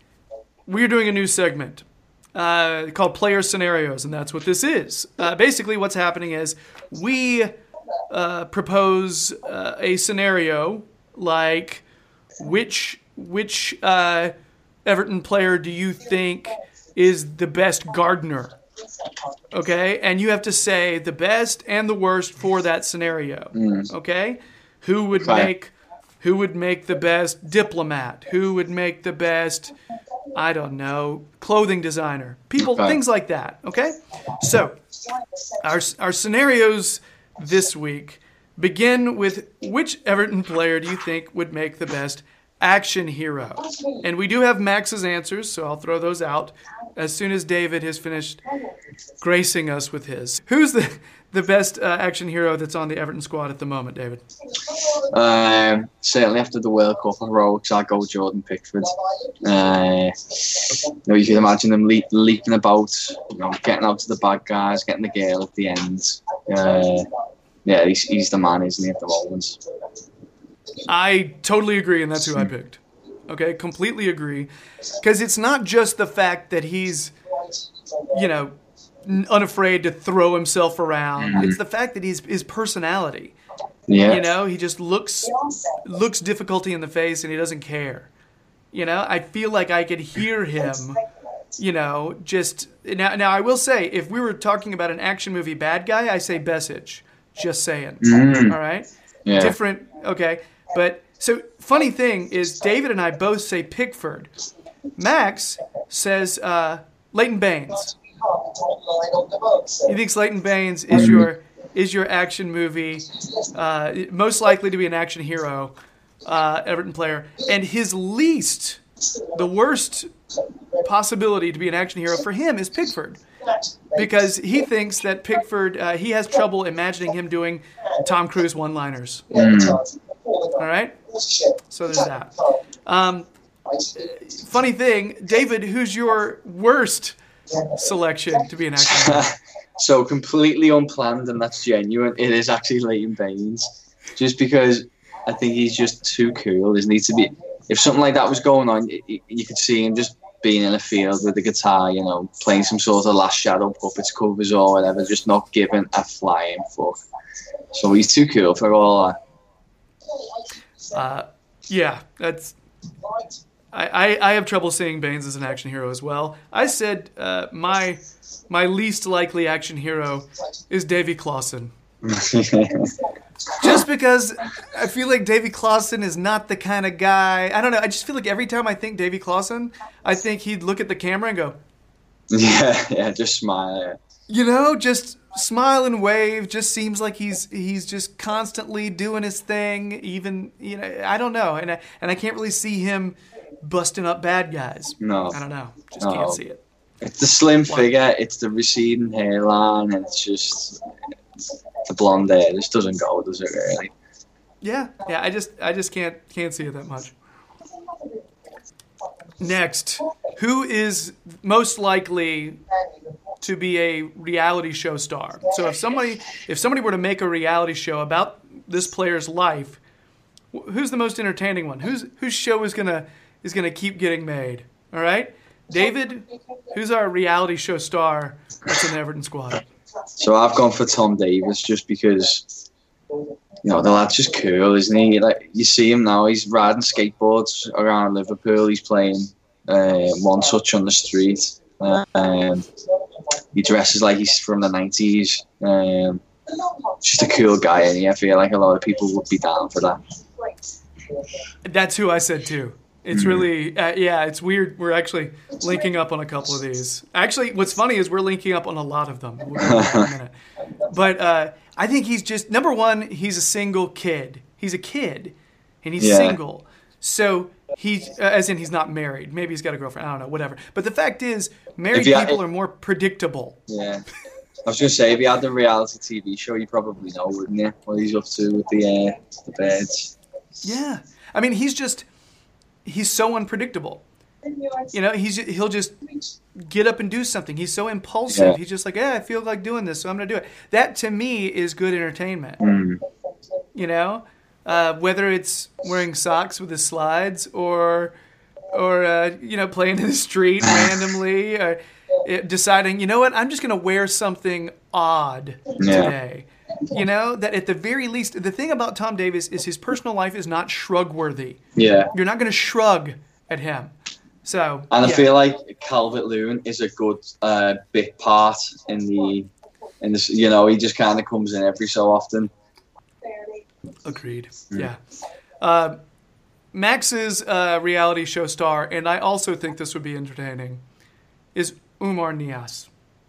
[SPEAKER 1] we're doing a new segment uh, called Player Scenarios, and that's what this is. Uh, basically, what's happening is we uh, propose uh, a scenario like which which uh, Everton player do you think is the best gardener? Okay, and you have to say the best and the worst for that scenario.
[SPEAKER 2] Mm.
[SPEAKER 1] Okay, who would
[SPEAKER 2] Fine.
[SPEAKER 1] make who would make the best diplomat? Who would make the best, I don't know, clothing designer? People,
[SPEAKER 2] Fine.
[SPEAKER 1] things like that. Okay, so our our scenarios this week begin with which Everton player do you think would make the best action hero? And we do have Max's answers, so I'll throw those out as soon as David has finished gracing us with his. Who's the the best uh, action hero that's on the Everton squad at the moment, David?
[SPEAKER 2] Um, certainly after the World Cup and Rogues, I'll go Jordan Pickford. Uh, you know, you can imagine him le- leaping about, you know, getting out to the bad guys, getting the girl at the end. Uh, yeah, he's, he's the man, isn't he, at the moment?
[SPEAKER 1] I totally agree, and that's who I picked. Okay, completely agree. Because it's not just the fact that he's, you know, n- unafraid to throw himself around.
[SPEAKER 2] Mhm.
[SPEAKER 1] It's the fact that he's his personality.
[SPEAKER 2] Yeah.
[SPEAKER 1] You know, he just looks looks difficulty in the face and he doesn't care. You know, I feel like I could hear him, you know, just now now I will say, if we were talking about an action movie bad guy, I say Bessage. Just saying.
[SPEAKER 2] Mm.
[SPEAKER 1] All right?
[SPEAKER 2] Yeah.
[SPEAKER 1] Different, okay. But so funny thing is David and I both say Pickford. Max says uh, Leighton Baines. He thinks Leighton Baines is your is your action movie, uh, most likely to be an action hero, uh, Everton player, and his least, the worst possibility to be an action hero for him is Pickford, because he thinks that Pickford uh, he has trouble imagining him doing Tom Cruise one-liners.
[SPEAKER 2] Mm.
[SPEAKER 1] All right, so there's that. Um, funny thing, David, who's your worst selection to be an action hero?
[SPEAKER 2] So completely unplanned, and that's genuine. It is actually Leighton Baines, just because I think he's just too cool. Isn't he? To be, if something like that was going on, you, you could see him just being in a field with a guitar, you know, playing some sort of Last Shadow Puppets covers or whatever, just not giving a flying fuck. So he's too cool for all that.
[SPEAKER 1] Uh, yeah, that's. I, I, I have trouble seeing Baines as an action hero as well. I said uh, my my least likely action hero is Davy Clausen. Just because I feel like Davy Clausen is not the kind of guy. I don't know. I just feel like every time I think Davy Clausen, I think he'd look at the camera and go,
[SPEAKER 2] Yeah, yeah, just smile. Yeah.
[SPEAKER 1] You know, just smile and wave. Just seems like he's he's just constantly doing his thing. Even, you know, I don't know, and I, and I can't really see him busting up bad guys.
[SPEAKER 2] No,
[SPEAKER 1] I don't know. Just
[SPEAKER 2] no.
[SPEAKER 1] can't see it.
[SPEAKER 2] It's the slim figure. It's the receding hairline, and it's just it's the blonde hair. It just doesn't go, does it? Really?
[SPEAKER 1] Yeah, yeah. I just I just can't can't see it that much. Next, who is most likely to be a reality show star? So if somebody if somebody were to make a reality show about this player's life, who's the most entertaining one? Who's whose show is gonna is gonna keep getting made? All right, David, who's our reality show star that's in the Everton squad?
[SPEAKER 2] So I've gone for Tom Davis just because, you know, the lad's just cool, isn't he? Like, you see him now, he's riding skateboards around Liverpool, he's playing uh, One Touch on the street. Uh, um, he dresses like he's from the nineties. Um, just a cool guy, and I feel like a lot of people would be down for that.
[SPEAKER 1] That's who I said too. It's really, uh, yeah, it's weird. We're actually linking up on a couple of these. Actually, what's funny is we're linking up on a lot of them. We'll get to that in a minute. But uh, I think he's just, number one, he's a single kid. He's a kid, and he's
[SPEAKER 2] Yeah.
[SPEAKER 1] single. So, he, uh, as in he's not married. Maybe he's got a girlfriend. I don't know, whatever. But the fact is, married
[SPEAKER 2] you-
[SPEAKER 1] people are more predictable.
[SPEAKER 2] Yeah. I was going to say, if he had the reality T V show, you probably know, wouldn't you? What he's up to with the, uh, the birds.
[SPEAKER 1] Yeah. I mean, he's just, he's so unpredictable. You know, he's he'll just get up and do something. He's so impulsive.
[SPEAKER 2] Yeah.
[SPEAKER 1] He's just like, yeah, I feel like doing this, so I'm going to do it. That, to me, is good entertainment.
[SPEAKER 2] Mm.
[SPEAKER 1] You know? Uh, whether it's wearing socks with his slides or, or uh, you know, playing in the street randomly or it, deciding, you know what, I'm just going to wear something odd
[SPEAKER 2] Yeah.
[SPEAKER 1] today. You know, that at the very least, the thing about Tom Davis is his personal life is not shrug-worthy.
[SPEAKER 2] Yeah.
[SPEAKER 1] You're not going to shrug at him. So,
[SPEAKER 2] And
[SPEAKER 1] yeah.
[SPEAKER 2] I feel like Calvert-Lewin is a good uh, bit part in the, in the, you know, he just kind of comes in every so often.
[SPEAKER 1] Agreed. Yeah. Uh, Max's uh, reality show star, and I also think this would be entertaining, is Umar Nias.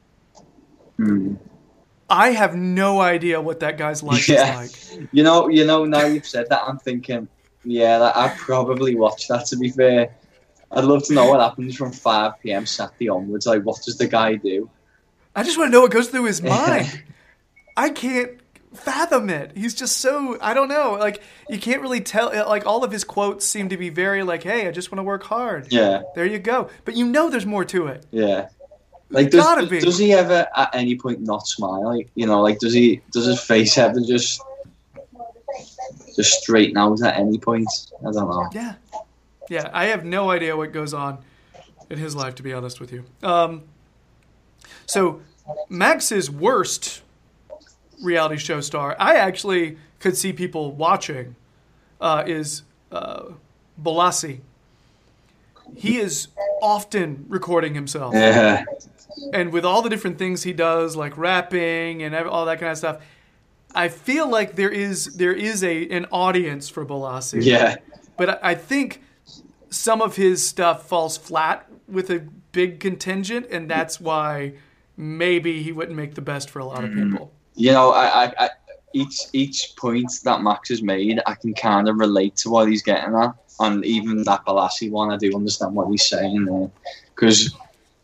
[SPEAKER 2] Mm.
[SPEAKER 1] I have no idea what that guy's life
[SPEAKER 2] Yeah.
[SPEAKER 1] is like.
[SPEAKER 2] You know, you know. Now you've said that, I'm thinking, yeah, that, I'd probably watch that. To be fair, I'd love to know what happens from five p.m. Saturday onwards. Like, what does the guy do?
[SPEAKER 1] I just want to know what goes through his mind. I can't fathom it. He's just so, I don't know. Like, you can't really tell. Like, all of his quotes seem to be very like, hey, I just want to work hard.
[SPEAKER 2] Yeah,
[SPEAKER 1] There you go. But you know there's more to it.
[SPEAKER 2] yeah. Like,
[SPEAKER 1] Gotta
[SPEAKER 2] does,
[SPEAKER 1] be.
[SPEAKER 2] does he ever at any point not smile? Like, you know, like, does he? Does his face ever just just straighten out at any point? I don't know.
[SPEAKER 1] Yeah. Yeah, I have no idea what goes on in his life, to be honest with you. Um, so, Max's worst reality show star, I actually could see people watching, uh, is uh, Bolasie. He is often recording himself.
[SPEAKER 2] Yeah,
[SPEAKER 1] And with all the different things he does, like rapping and ev- all that kind of stuff, I feel like there is there is a an audience for Bolasie.
[SPEAKER 2] yeah,
[SPEAKER 1] But I I think some of his stuff falls flat with a big contingent, and that's why maybe he wouldn't make the best for a lot of people.
[SPEAKER 2] you know, I, I, I each each point that Max has made, I can kind of relate to what he's getting at, and even that Bolasie one, I do understand what he's saying there, because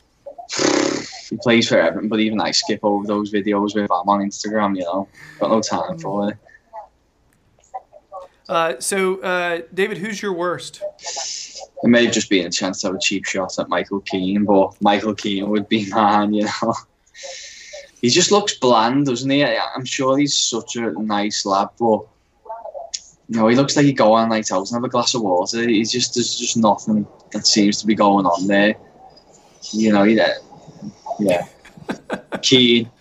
[SPEAKER 2] he plays for Everton, but even I skip over those videos with him on Instagram. You know, got no time for it.
[SPEAKER 1] Uh, so, uh, David, who's your worst?
[SPEAKER 2] It may have just been a chance to have a cheap shot at Michael Keane, but Michael Keane would be mine, you know. He just looks bland, doesn't he? I'm sure he's such a nice lad, but you know, he looks like he'd go on a night out and have a glass of water. He's just there's just nothing that seems to be going on there. You know, yeah, yeah. Keane.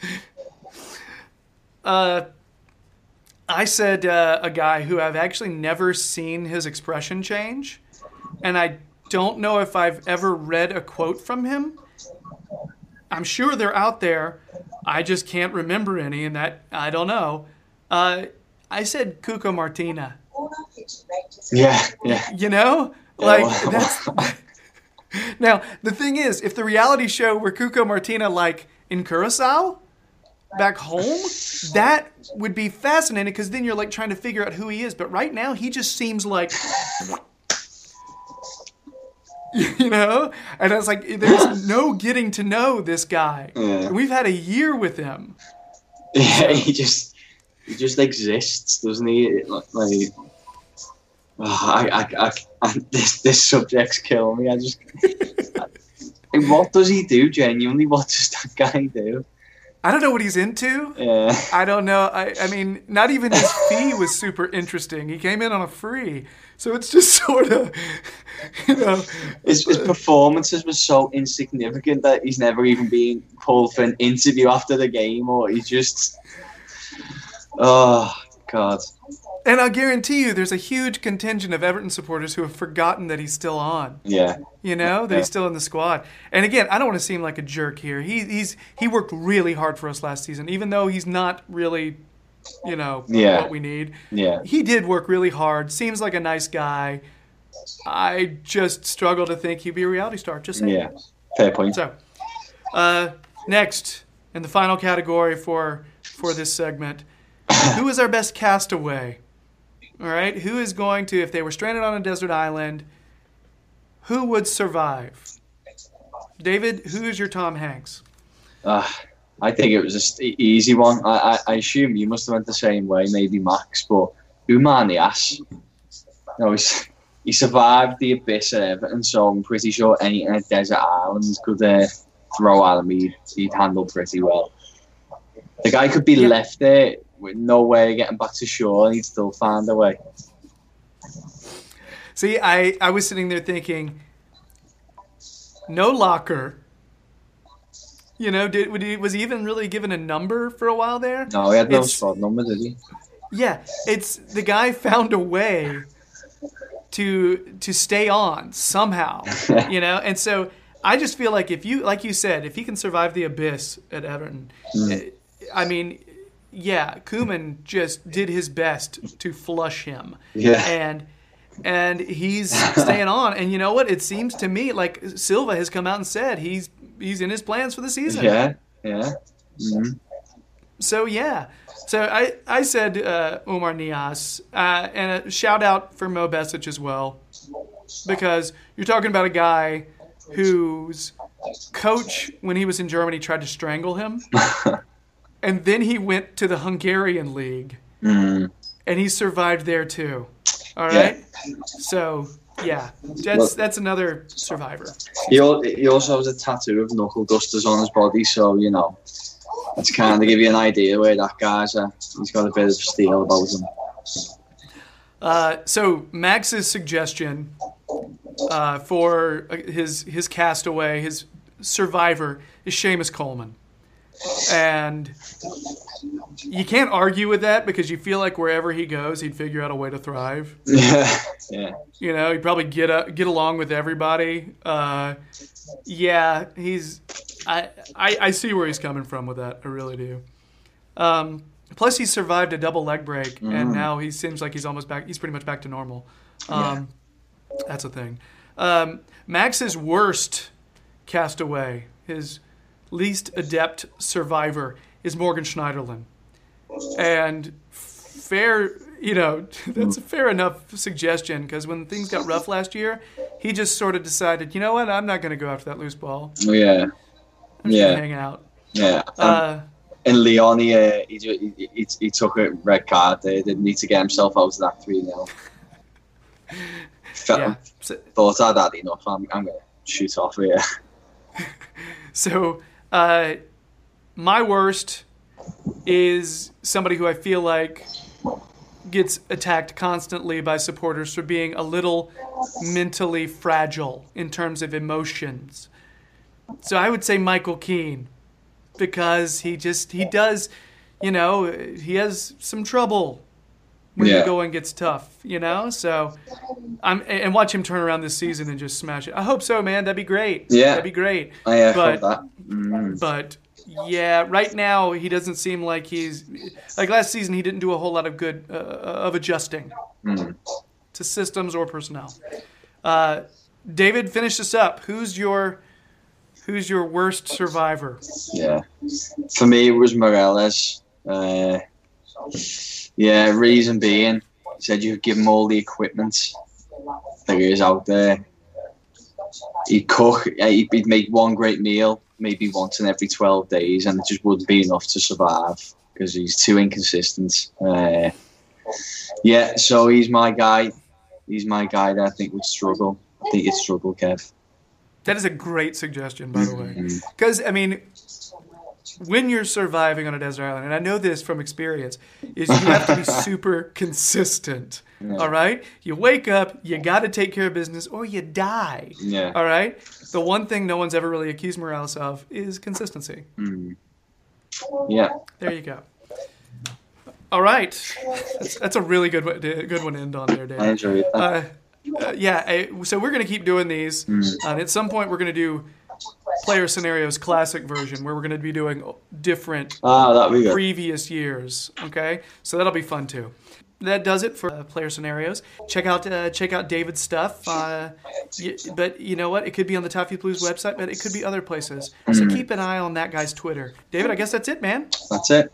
[SPEAKER 1] Uh, I said uh, a guy who I've actually never seen his expression change, and I don't know if I've ever read a quote from him. I'm sure they're out there. I just can't remember any, and that I don't know. Uh, I said Cuco Martina.
[SPEAKER 2] Yeah, yeah.
[SPEAKER 1] You know, like that's. Now the thing is, if the reality show were Cuco Martina like in Curacao, back home, that would be fascinating because then you're like trying to figure out who he is. But right now, he just seems like. You know? And I was like, there's no getting to know this guy.
[SPEAKER 2] Yeah.
[SPEAKER 1] We've had a year with him.
[SPEAKER 2] Yeah, he just he just exists, doesn't he? Like, like oh, I, I, I, I, this this subject's killing me. I just, like, what does he do? Genuinely, what does that guy do?
[SPEAKER 1] I don't know what he's into.
[SPEAKER 2] Yeah.
[SPEAKER 1] I don't know. I, I mean, not even his fee was super interesting. He came in on a free. So it's just sort of, you know.
[SPEAKER 2] His, his performances were so insignificant that he's never even been called for an interview after the game, or he just, oh, God.
[SPEAKER 1] And I'll guarantee you there's a huge contingent of Everton supporters who have forgotten that he's still on.
[SPEAKER 2] Yeah.
[SPEAKER 1] You know, that
[SPEAKER 2] yeah.
[SPEAKER 1] he's still in the squad. And again, I don't want to seem like a jerk here. He, he's he worked really hard for us last season, even though he's not really, you know,
[SPEAKER 2] yeah.
[SPEAKER 1] what we need.
[SPEAKER 2] Yeah.
[SPEAKER 1] He did work really hard. Seems like a nice guy. I just struggle to think he'd be a reality star. Just saying.
[SPEAKER 2] Yeah. Fair point.
[SPEAKER 1] So, uh, next, in the final category for for this segment, who is our best castaway? All right, who is going to, if they were stranded on a desert island, who would survive? David, who is your Tom Hanks?
[SPEAKER 2] Uh, I think it was an easy one. I, I, I assume you must have went the same way, maybe Max, but Oumar Niasse. No, he's, he survived the abyss at Everton, so I'm pretty sure any uh, desert island could uh, throw at him. He'd, he'd handle pretty well. The guy could be yeah. left there with no way of getting back to shore, and he'd still find a way.
[SPEAKER 1] See, I, I was sitting there thinking, no locker. You know, did would he, was he even really given a number for a while there?
[SPEAKER 2] No, he had no
[SPEAKER 1] it's,
[SPEAKER 2] squad number, did he?
[SPEAKER 1] Yeah, it's the guy found a way to to stay on somehow, you know, and so I just feel like if you, like you said, if he can survive the abyss at Everton, mm. I mean. Yeah, Koeman just did his best to flush him.
[SPEAKER 2] Yeah.
[SPEAKER 1] And and he's staying on. And you know what? It seems to me like Silva has come out and said he's he's in his plans for the season.
[SPEAKER 2] Yeah, yeah. Mm-hmm.
[SPEAKER 1] So, yeah. So I, I said uh, Oumar Niasse. Uh, and a shout out for Mo Besic as well. Because you're talking about a guy whose coach, when he was in Germany, tried to strangle him. And then he went to the Hungarian league, mm. and he survived there too. All right, yeah. So yeah, that's well, that's another survivor.
[SPEAKER 2] He he also has a tattoo of knuckle dusters on his body, so you know that's kind of give you an idea where that guy's at. He's got a bit of steel about him.
[SPEAKER 1] Uh, so Max's suggestion uh, for his his castaway, his survivor, is Seamus Coleman. And you can't argue with that because you feel like wherever he goes, he'd figure out a way to thrive.
[SPEAKER 2] Yeah, yeah.
[SPEAKER 1] You know, he'd probably get up, get along with everybody. Uh, yeah, he's. I, I I see where he's coming from with that. I really do. Um, plus, he survived a double leg break, mm. and now he seems like he's almost back. He's pretty much back to normal. Um, yeah. That's a thing. Um, Max's worst castaway, his least adept survivor, is Morgan Schneiderlin. And fair, you know, that's a fair enough suggestion because when things got rough last year, he just sort of decided, you know what, I'm not going to go after that loose ball.
[SPEAKER 2] Yeah.
[SPEAKER 1] I'm just
[SPEAKER 2] yeah.
[SPEAKER 1] going to hang out.
[SPEAKER 2] Yeah. Um,
[SPEAKER 1] uh,
[SPEAKER 2] in Leon, he, uh, he, he, he, he took a red card there, didn't he, to get himself out of that three nil.
[SPEAKER 1] Yeah. So,
[SPEAKER 2] thought I'd had enough. I'm, I'm going to shoot off here.
[SPEAKER 1] So, uh, my worst is somebody who I feel like gets attacked constantly by supporters for being a little mentally fragile in terms of emotions. So I would say Michael Keane, because he just, he does, you know, he has some trouble when
[SPEAKER 2] Yeah.
[SPEAKER 1] the going gets tough, you know? So I'm, and watch him turn around this season and just smash it. I hope so, man. That'd be great.
[SPEAKER 2] Yeah.
[SPEAKER 1] That'd be great.
[SPEAKER 2] I uh,
[SPEAKER 1] But-
[SPEAKER 2] thought that. Mm.
[SPEAKER 1] But yeah, right now he doesn't seem like he's like last season. He didn't do a whole lot of good uh, of adjusting
[SPEAKER 2] Mm.
[SPEAKER 1] to systems or personnel. Uh, David, finish this up. Who's your who's your worst survivor?
[SPEAKER 2] Yeah. For me, it was Morales. Uh, yeah, reason being, he said you give him all the equipment there is out there. He'd cook, he'd he'd make one great meal, maybe once in every twelve days, and it just wouldn't be enough to survive because he's too inconsistent. Uh, yeah, so he's my guy. He's my guy that I think would struggle. I think he'd struggle, Kev.
[SPEAKER 1] That is a great suggestion, by the way.
[SPEAKER 2] Mhm.
[SPEAKER 1] Because, I mean, when you're surviving on a desert island, and I know this from experience, is you have to be super consistent.
[SPEAKER 2] Yeah.
[SPEAKER 1] All right? You wake up, you got to take care of business, or you die.
[SPEAKER 2] Yeah.
[SPEAKER 1] All right? The one thing no one's ever really accused Morales of is consistency.
[SPEAKER 2] Mm. Yeah.
[SPEAKER 1] There you go. All right. That's, that's a really good one, good one to end on there, Dave.
[SPEAKER 2] I enjoyed that.
[SPEAKER 1] Uh, uh, yeah, I, so we're going to keep doing these.
[SPEAKER 2] Mm.
[SPEAKER 1] Uh, and at some point, we're going to do Player Scenarios Classic version, where we're going to be doing different
[SPEAKER 2] Ah, that'd be good.
[SPEAKER 1] previous years. Okay? So that'll be fun, too. That does it for uh, Player Scenarios. Check out uh, check out David's stuff. Uh, y- but you know what? It could be on the Toffee Blues website, but it could be other places. So
[SPEAKER 2] Mm.
[SPEAKER 1] keep an eye on that guy's Twitter. David, I guess that's it, man.
[SPEAKER 2] That's it.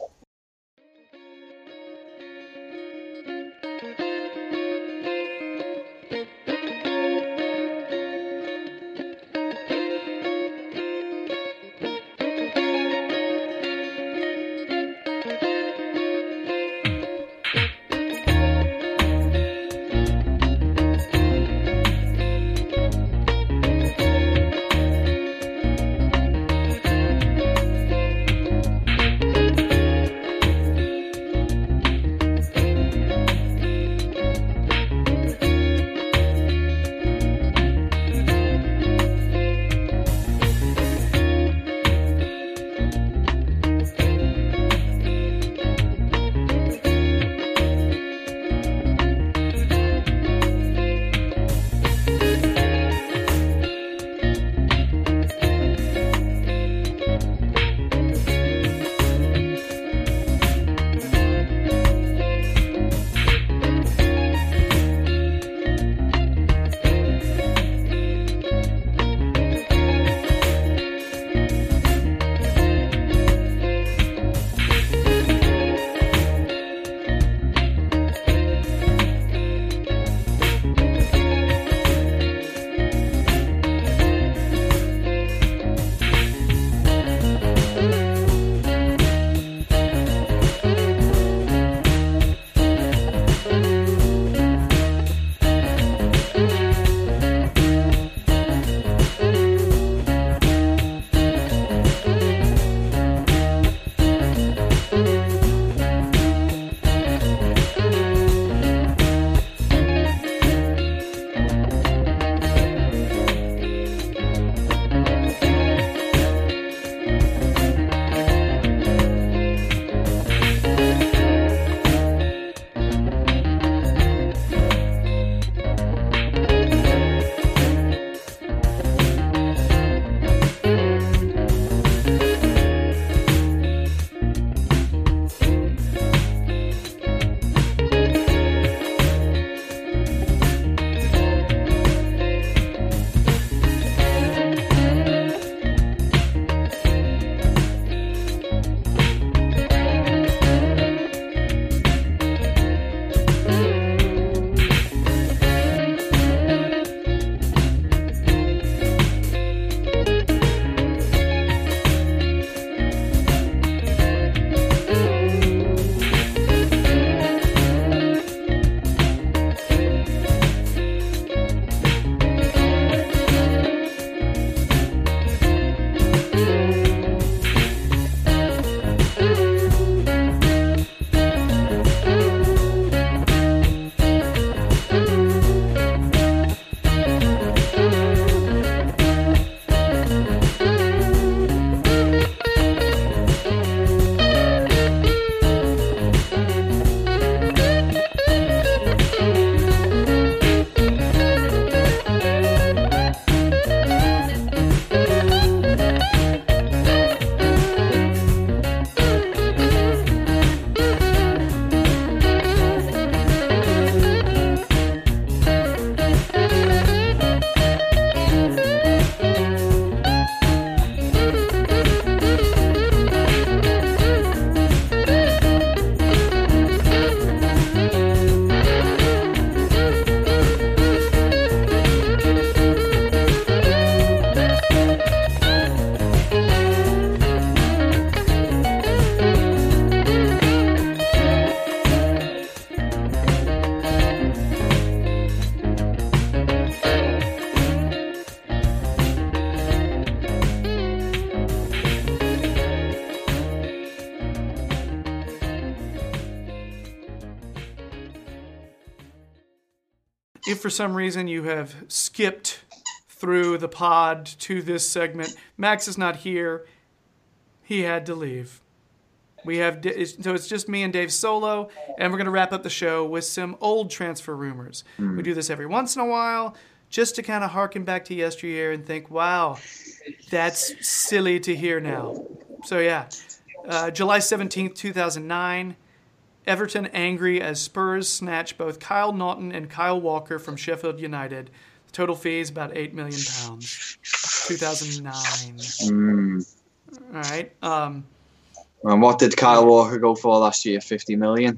[SPEAKER 1] if for some reason you have skipped through the pod to this segment, Max is not here. He had to leave. We have so it's just me and Dave solo, and we're going to wrap up the show with some old transfer rumors. Mm. We do this every once in a while, just to kind of harken back to yesteryear and think, wow, that's silly to hear now. So yeah, uh, July seventeenth, two thousand nine, Everton angry as Spurs snatch both Kyle Naughton and Kyle Walker from Sheffield United. The total fee is about eight million pounds. two thousand nine.
[SPEAKER 2] Mm.
[SPEAKER 1] All right. Um,
[SPEAKER 2] and what did Kyle Walker go for last year? fifty million?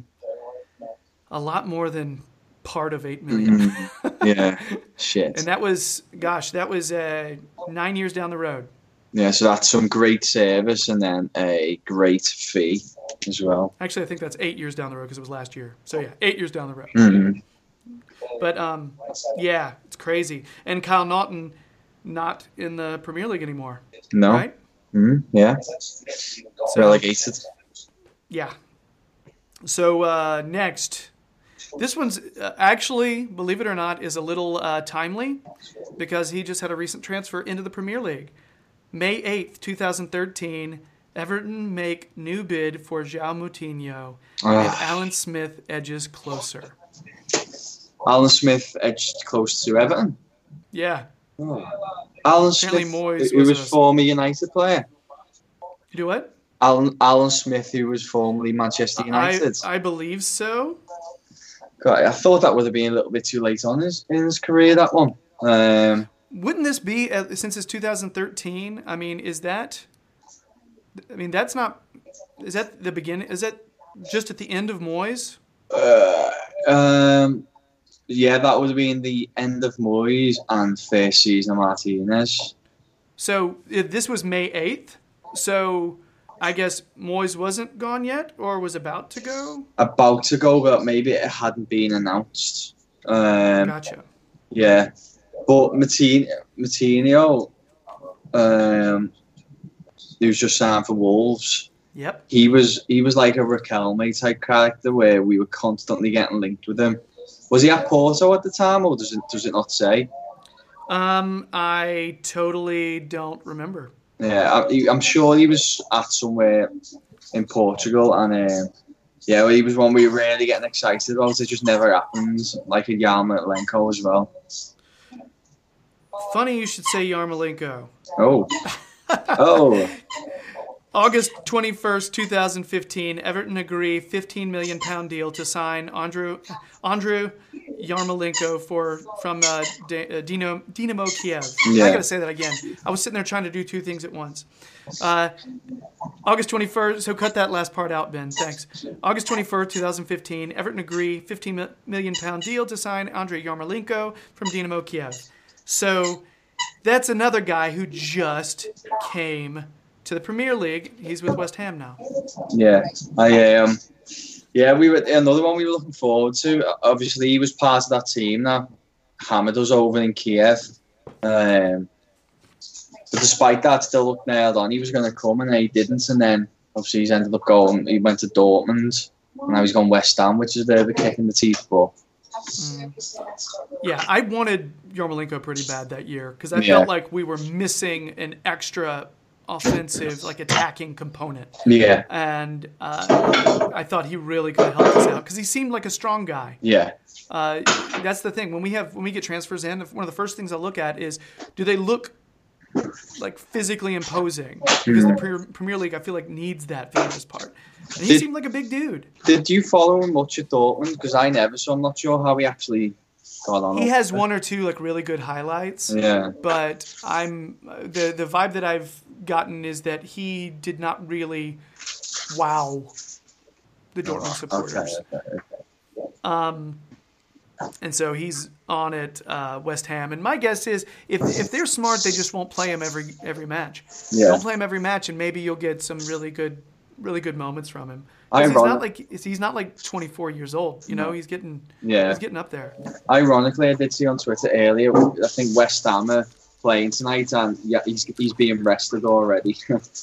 [SPEAKER 1] A lot more than part of eight million.
[SPEAKER 2] Mm. Yeah. Shit.
[SPEAKER 1] And that was, gosh, that was uh, nine years down the road.
[SPEAKER 2] Yeah, so that's some great service and then a great fee as well.
[SPEAKER 1] Actually, I think that's eight years down the road because it was last year. So yeah, eight years down the road.
[SPEAKER 2] Mm-hmm.
[SPEAKER 1] But um, yeah, it's crazy. And Kyle Naughton not in the Premier League anymore.
[SPEAKER 2] No.
[SPEAKER 1] Right?
[SPEAKER 2] Mm-hmm. Yeah.
[SPEAKER 1] So,
[SPEAKER 2] relegated.
[SPEAKER 1] Yeah. So uh, next, this one's uh, actually, believe it or not, is a little uh, timely because he just had a recent transfer into the Premier League. May eighth, twenty thirteen, Everton make new bid for João Moutinho, and Alan Smith edges closer.
[SPEAKER 2] Alan Smith edged close to Everton?
[SPEAKER 1] Yeah.
[SPEAKER 2] Oh. Alan
[SPEAKER 1] Apparently
[SPEAKER 2] Smith,
[SPEAKER 1] Moyes
[SPEAKER 2] who
[SPEAKER 1] was,
[SPEAKER 2] was
[SPEAKER 1] a...
[SPEAKER 2] former United player.
[SPEAKER 1] You do what?
[SPEAKER 2] Alan Alan Smith, who was formerly Manchester United.
[SPEAKER 1] I, I believe so.
[SPEAKER 2] God, I thought that would have been a little bit too late on his in his career, that one. Um,
[SPEAKER 1] Wouldn't this be, uh, since it's two thousand thirteen, I mean, is that, I mean, that's not, is that the beginning, is that just at the end of Moyes?
[SPEAKER 2] Uh, um, yeah, that would have been the end of Moyes and first season of Martinez.
[SPEAKER 1] So if this was May eighth, so I guess Moyes wasn't gone yet, or was about to go?
[SPEAKER 2] About to go, but maybe it hadn't been announced. Um,
[SPEAKER 1] gotcha.
[SPEAKER 2] Yeah. But Moutinho, um, he was just signed for Wolves.
[SPEAKER 1] Yep.
[SPEAKER 2] He was he was like a Riquelme type character where we were constantly getting linked with him. Was he at Porto at the time, or does it does it not say?
[SPEAKER 1] Um, I totally don't remember.
[SPEAKER 2] Yeah, I, I'm sure he was at somewhere in Portugal, and um, yeah, he was one we were really getting excited about. It just never happens. Like a Yarmolenko as well.
[SPEAKER 1] Funny you should say Yarmolenko.
[SPEAKER 2] Oh. Oh.
[SPEAKER 1] August twenty-first, twenty fifteen, Everton agree fifteen million pound deal to sign Andrew Andrew Yarmolenko for from uh, D- uh, Dino, Dynamo Kiev.
[SPEAKER 2] Yeah.
[SPEAKER 1] I got to say that again. I was sitting there trying to do two things at once. Uh, August twenty-first, so cut that last part out, Ben. Thanks. August twenty-first, twenty fifteen, Everton agree fifteen million pound deal to sign Andrei Yarmolenko from Dynamo Kiev. So that's another guy who just came to the Premier League. He's with West Ham now.
[SPEAKER 2] Yeah, I um, yeah, we were another one we were looking forward to. Obviously, he was part of that team that hammered us over in Kiev. Um, but despite that, still looked nailed on. He was going to come, and he didn't. And then obviously he's ended up going. He went to Dortmund, and now he's gone West Ham, which is a bit of a kick in the teeth. But
[SPEAKER 1] mm. yeah, I wanted Yarmolenko pretty bad that year because I
[SPEAKER 2] yeah.
[SPEAKER 1] felt like we were missing an extra offensive, like attacking component.
[SPEAKER 2] Yeah.
[SPEAKER 1] And uh, I thought he really could have helped us out because he seemed like a strong guy.
[SPEAKER 2] Yeah.
[SPEAKER 1] Uh, that's the thing. When we have when we get transfers in, one of the first things I look at is, do they look like physically imposing? Because the Premier, Premier League, I feel like, needs that for the most part. And he
[SPEAKER 2] did,
[SPEAKER 1] seemed like a big dude.
[SPEAKER 2] Did you follow him much at Dortmund? Because I never, so I'm not sure how he actually got on.
[SPEAKER 1] He has one or two like really good highlights.
[SPEAKER 2] Yeah.
[SPEAKER 1] But I'm the the vibe that I've gotten is that he did not really wow the Dortmund supporters.
[SPEAKER 2] Okay, okay, okay.
[SPEAKER 1] Um, and so he's on at uh, West Ham. And my guess is if if they're smart, they just won't play him every every match.
[SPEAKER 2] Yeah.
[SPEAKER 1] Don't play him every match, and maybe you'll get some really good really good moments from him. He's not like he's not like twenty-four years old. You know, he's getting
[SPEAKER 2] yeah.
[SPEAKER 1] he's getting up there.
[SPEAKER 2] Ironically, I did see on Twitter earlier. I think West Ham are playing tonight, and yeah, he's he's being rested already.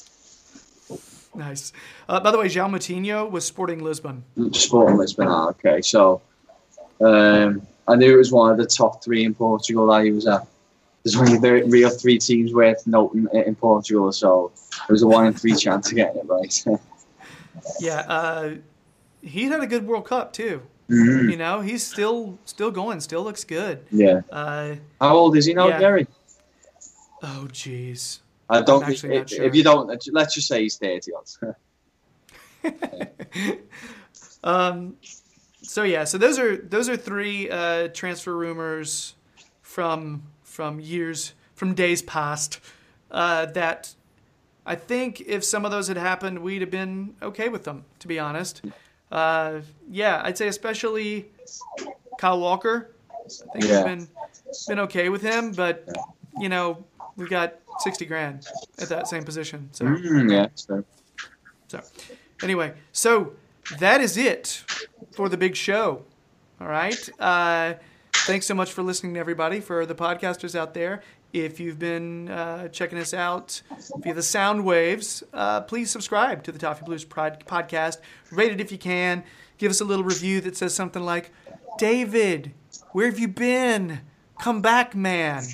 [SPEAKER 1] Nice. Uh, by the way, João Moutinho was Sporting Lisbon.
[SPEAKER 2] Sporting Lisbon. Ah, okay, so um, I knew it was one of the top three in Portugal that he was at. There's only the real three teams worth noting in Portugal, so it was a one in three chance of getting it right.
[SPEAKER 1] Yeah, uh, he had a good World Cup too.
[SPEAKER 2] Mm-hmm.
[SPEAKER 1] You know, he's still still going, still looks good.
[SPEAKER 2] Yeah.
[SPEAKER 1] Uh,
[SPEAKER 2] How old is he now,
[SPEAKER 1] yeah.
[SPEAKER 2] Jerry?
[SPEAKER 1] Oh, jeez.
[SPEAKER 2] I don't.
[SPEAKER 1] I'm actually
[SPEAKER 2] If,
[SPEAKER 1] not sure.
[SPEAKER 2] if you don't, let's just say he's thirty odds.
[SPEAKER 1] um. So yeah, so those are those are three uh, transfer rumors from from years from days past uh, that I think if some of those had happened, we'd have been okay with them. To be honest, uh, yeah, I'd say especially Kyle Walker. I think
[SPEAKER 2] Yeah.
[SPEAKER 1] we've been been okay with him, but you know we've got sixty grand at that same position. So
[SPEAKER 2] Mm, yeah. So.
[SPEAKER 1] so anyway, so that is it for the big show. All right. Uh, thanks so much for listening to everybody, for the podcasters out there. If you've been uh, checking us out via the sound waves, uh, please subscribe to the Toffee Blues Prod- podcast. Rate it if you can. Give us a little review that says something like, David, where have you been? Come back, man.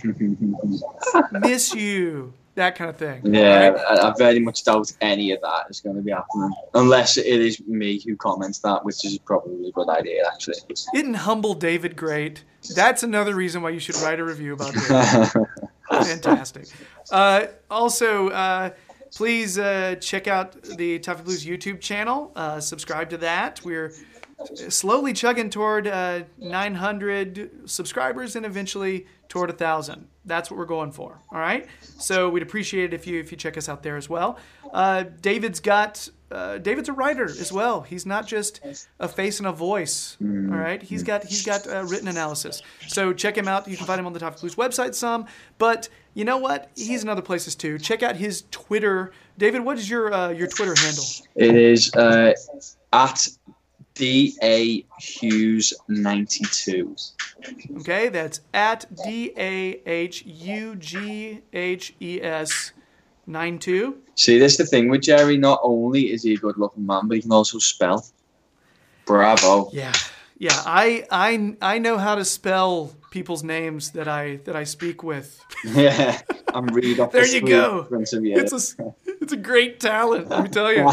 [SPEAKER 1] Miss you. That kind of thing.
[SPEAKER 2] Yeah,
[SPEAKER 1] All right?
[SPEAKER 2] I, I very much doubt any of that is going to be happening. Unless it is me who comments that, which is probably a good idea, actually.
[SPEAKER 1] Isn't Humble David great? That's another reason why you should write a review about David. Fantastic. Uh, also, uh, please uh, check out the Toffee Blues YouTube channel. Uh, subscribe to that. We're slowly chugging toward uh, nine hundred subscribers and eventually toward one thousand. That's what we're going for. All right? So we'd appreciate it if you if you check us out there as well. Uh, David's got uh, David's a writer as well. He's not just a face and a voice. All right? He's got he's got uh, written analysis. So check him out. You can find him on the Toffee Blues website some. But you know what? He's in other places too. Check out his Twitter. David, what is your uh, your Twitter handle?
[SPEAKER 2] It is uh, at D A Hughes ninety-two.
[SPEAKER 1] Okay, that's at D A H U G H E S nine two.
[SPEAKER 2] See, this is the thing with Jerry. Not only is he a good-looking man, but he can also spell. Bravo.
[SPEAKER 1] Yeah, yeah. I I I know how to spell people's names that I that I speak with.
[SPEAKER 2] Yeah, I'm read off
[SPEAKER 1] There
[SPEAKER 2] the
[SPEAKER 1] you
[SPEAKER 2] screen
[SPEAKER 1] go.
[SPEAKER 2] in front of you.
[SPEAKER 1] It's a it's a great talent. Let me tell you.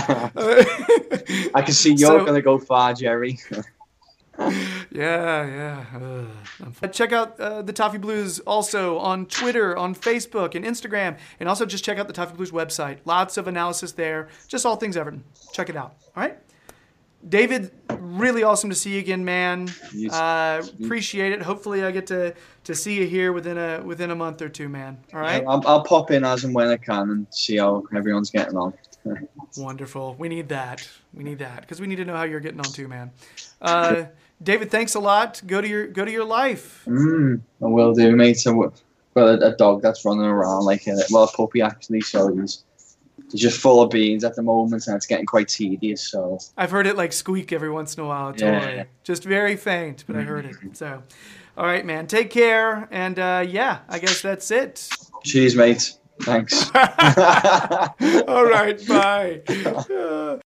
[SPEAKER 2] I can see you're
[SPEAKER 1] So-
[SPEAKER 2] going to go far, Jerry.
[SPEAKER 1] Yeah, yeah. Uh, check out uh, the Toffee Blues also on Twitter, on Facebook, and Instagram. And also just check out the Toffee Blues website. Lots of analysis there. Just all things Everton. Check it out. All right? David, really awesome to see you again, man.
[SPEAKER 2] Yes.
[SPEAKER 1] Uh, appreciate it. Hopefully I get to, to see you here within a within a month or two, man. All right?
[SPEAKER 2] I'll, I'll pop in as and when I can and see how everyone's getting on.
[SPEAKER 1] Wonderful. We need that. We need that because we need to know how you're getting on too, man. Uh, David, thanks a lot. Go to your go to your life.
[SPEAKER 2] Mm, I will do, mate. So, I've got a, a dog that's running around like a, well, a puppy actually. So he's he's just full of beans at the moment, and it's getting quite tedious. So
[SPEAKER 1] I've heard it like squeak every once in a while. Totally.
[SPEAKER 2] Yeah.
[SPEAKER 1] Just very faint, but I heard it. So, all right, man. Take care, and uh, yeah, I guess that's it.
[SPEAKER 2] cheers, mate. Thanks.
[SPEAKER 1] All right, bye.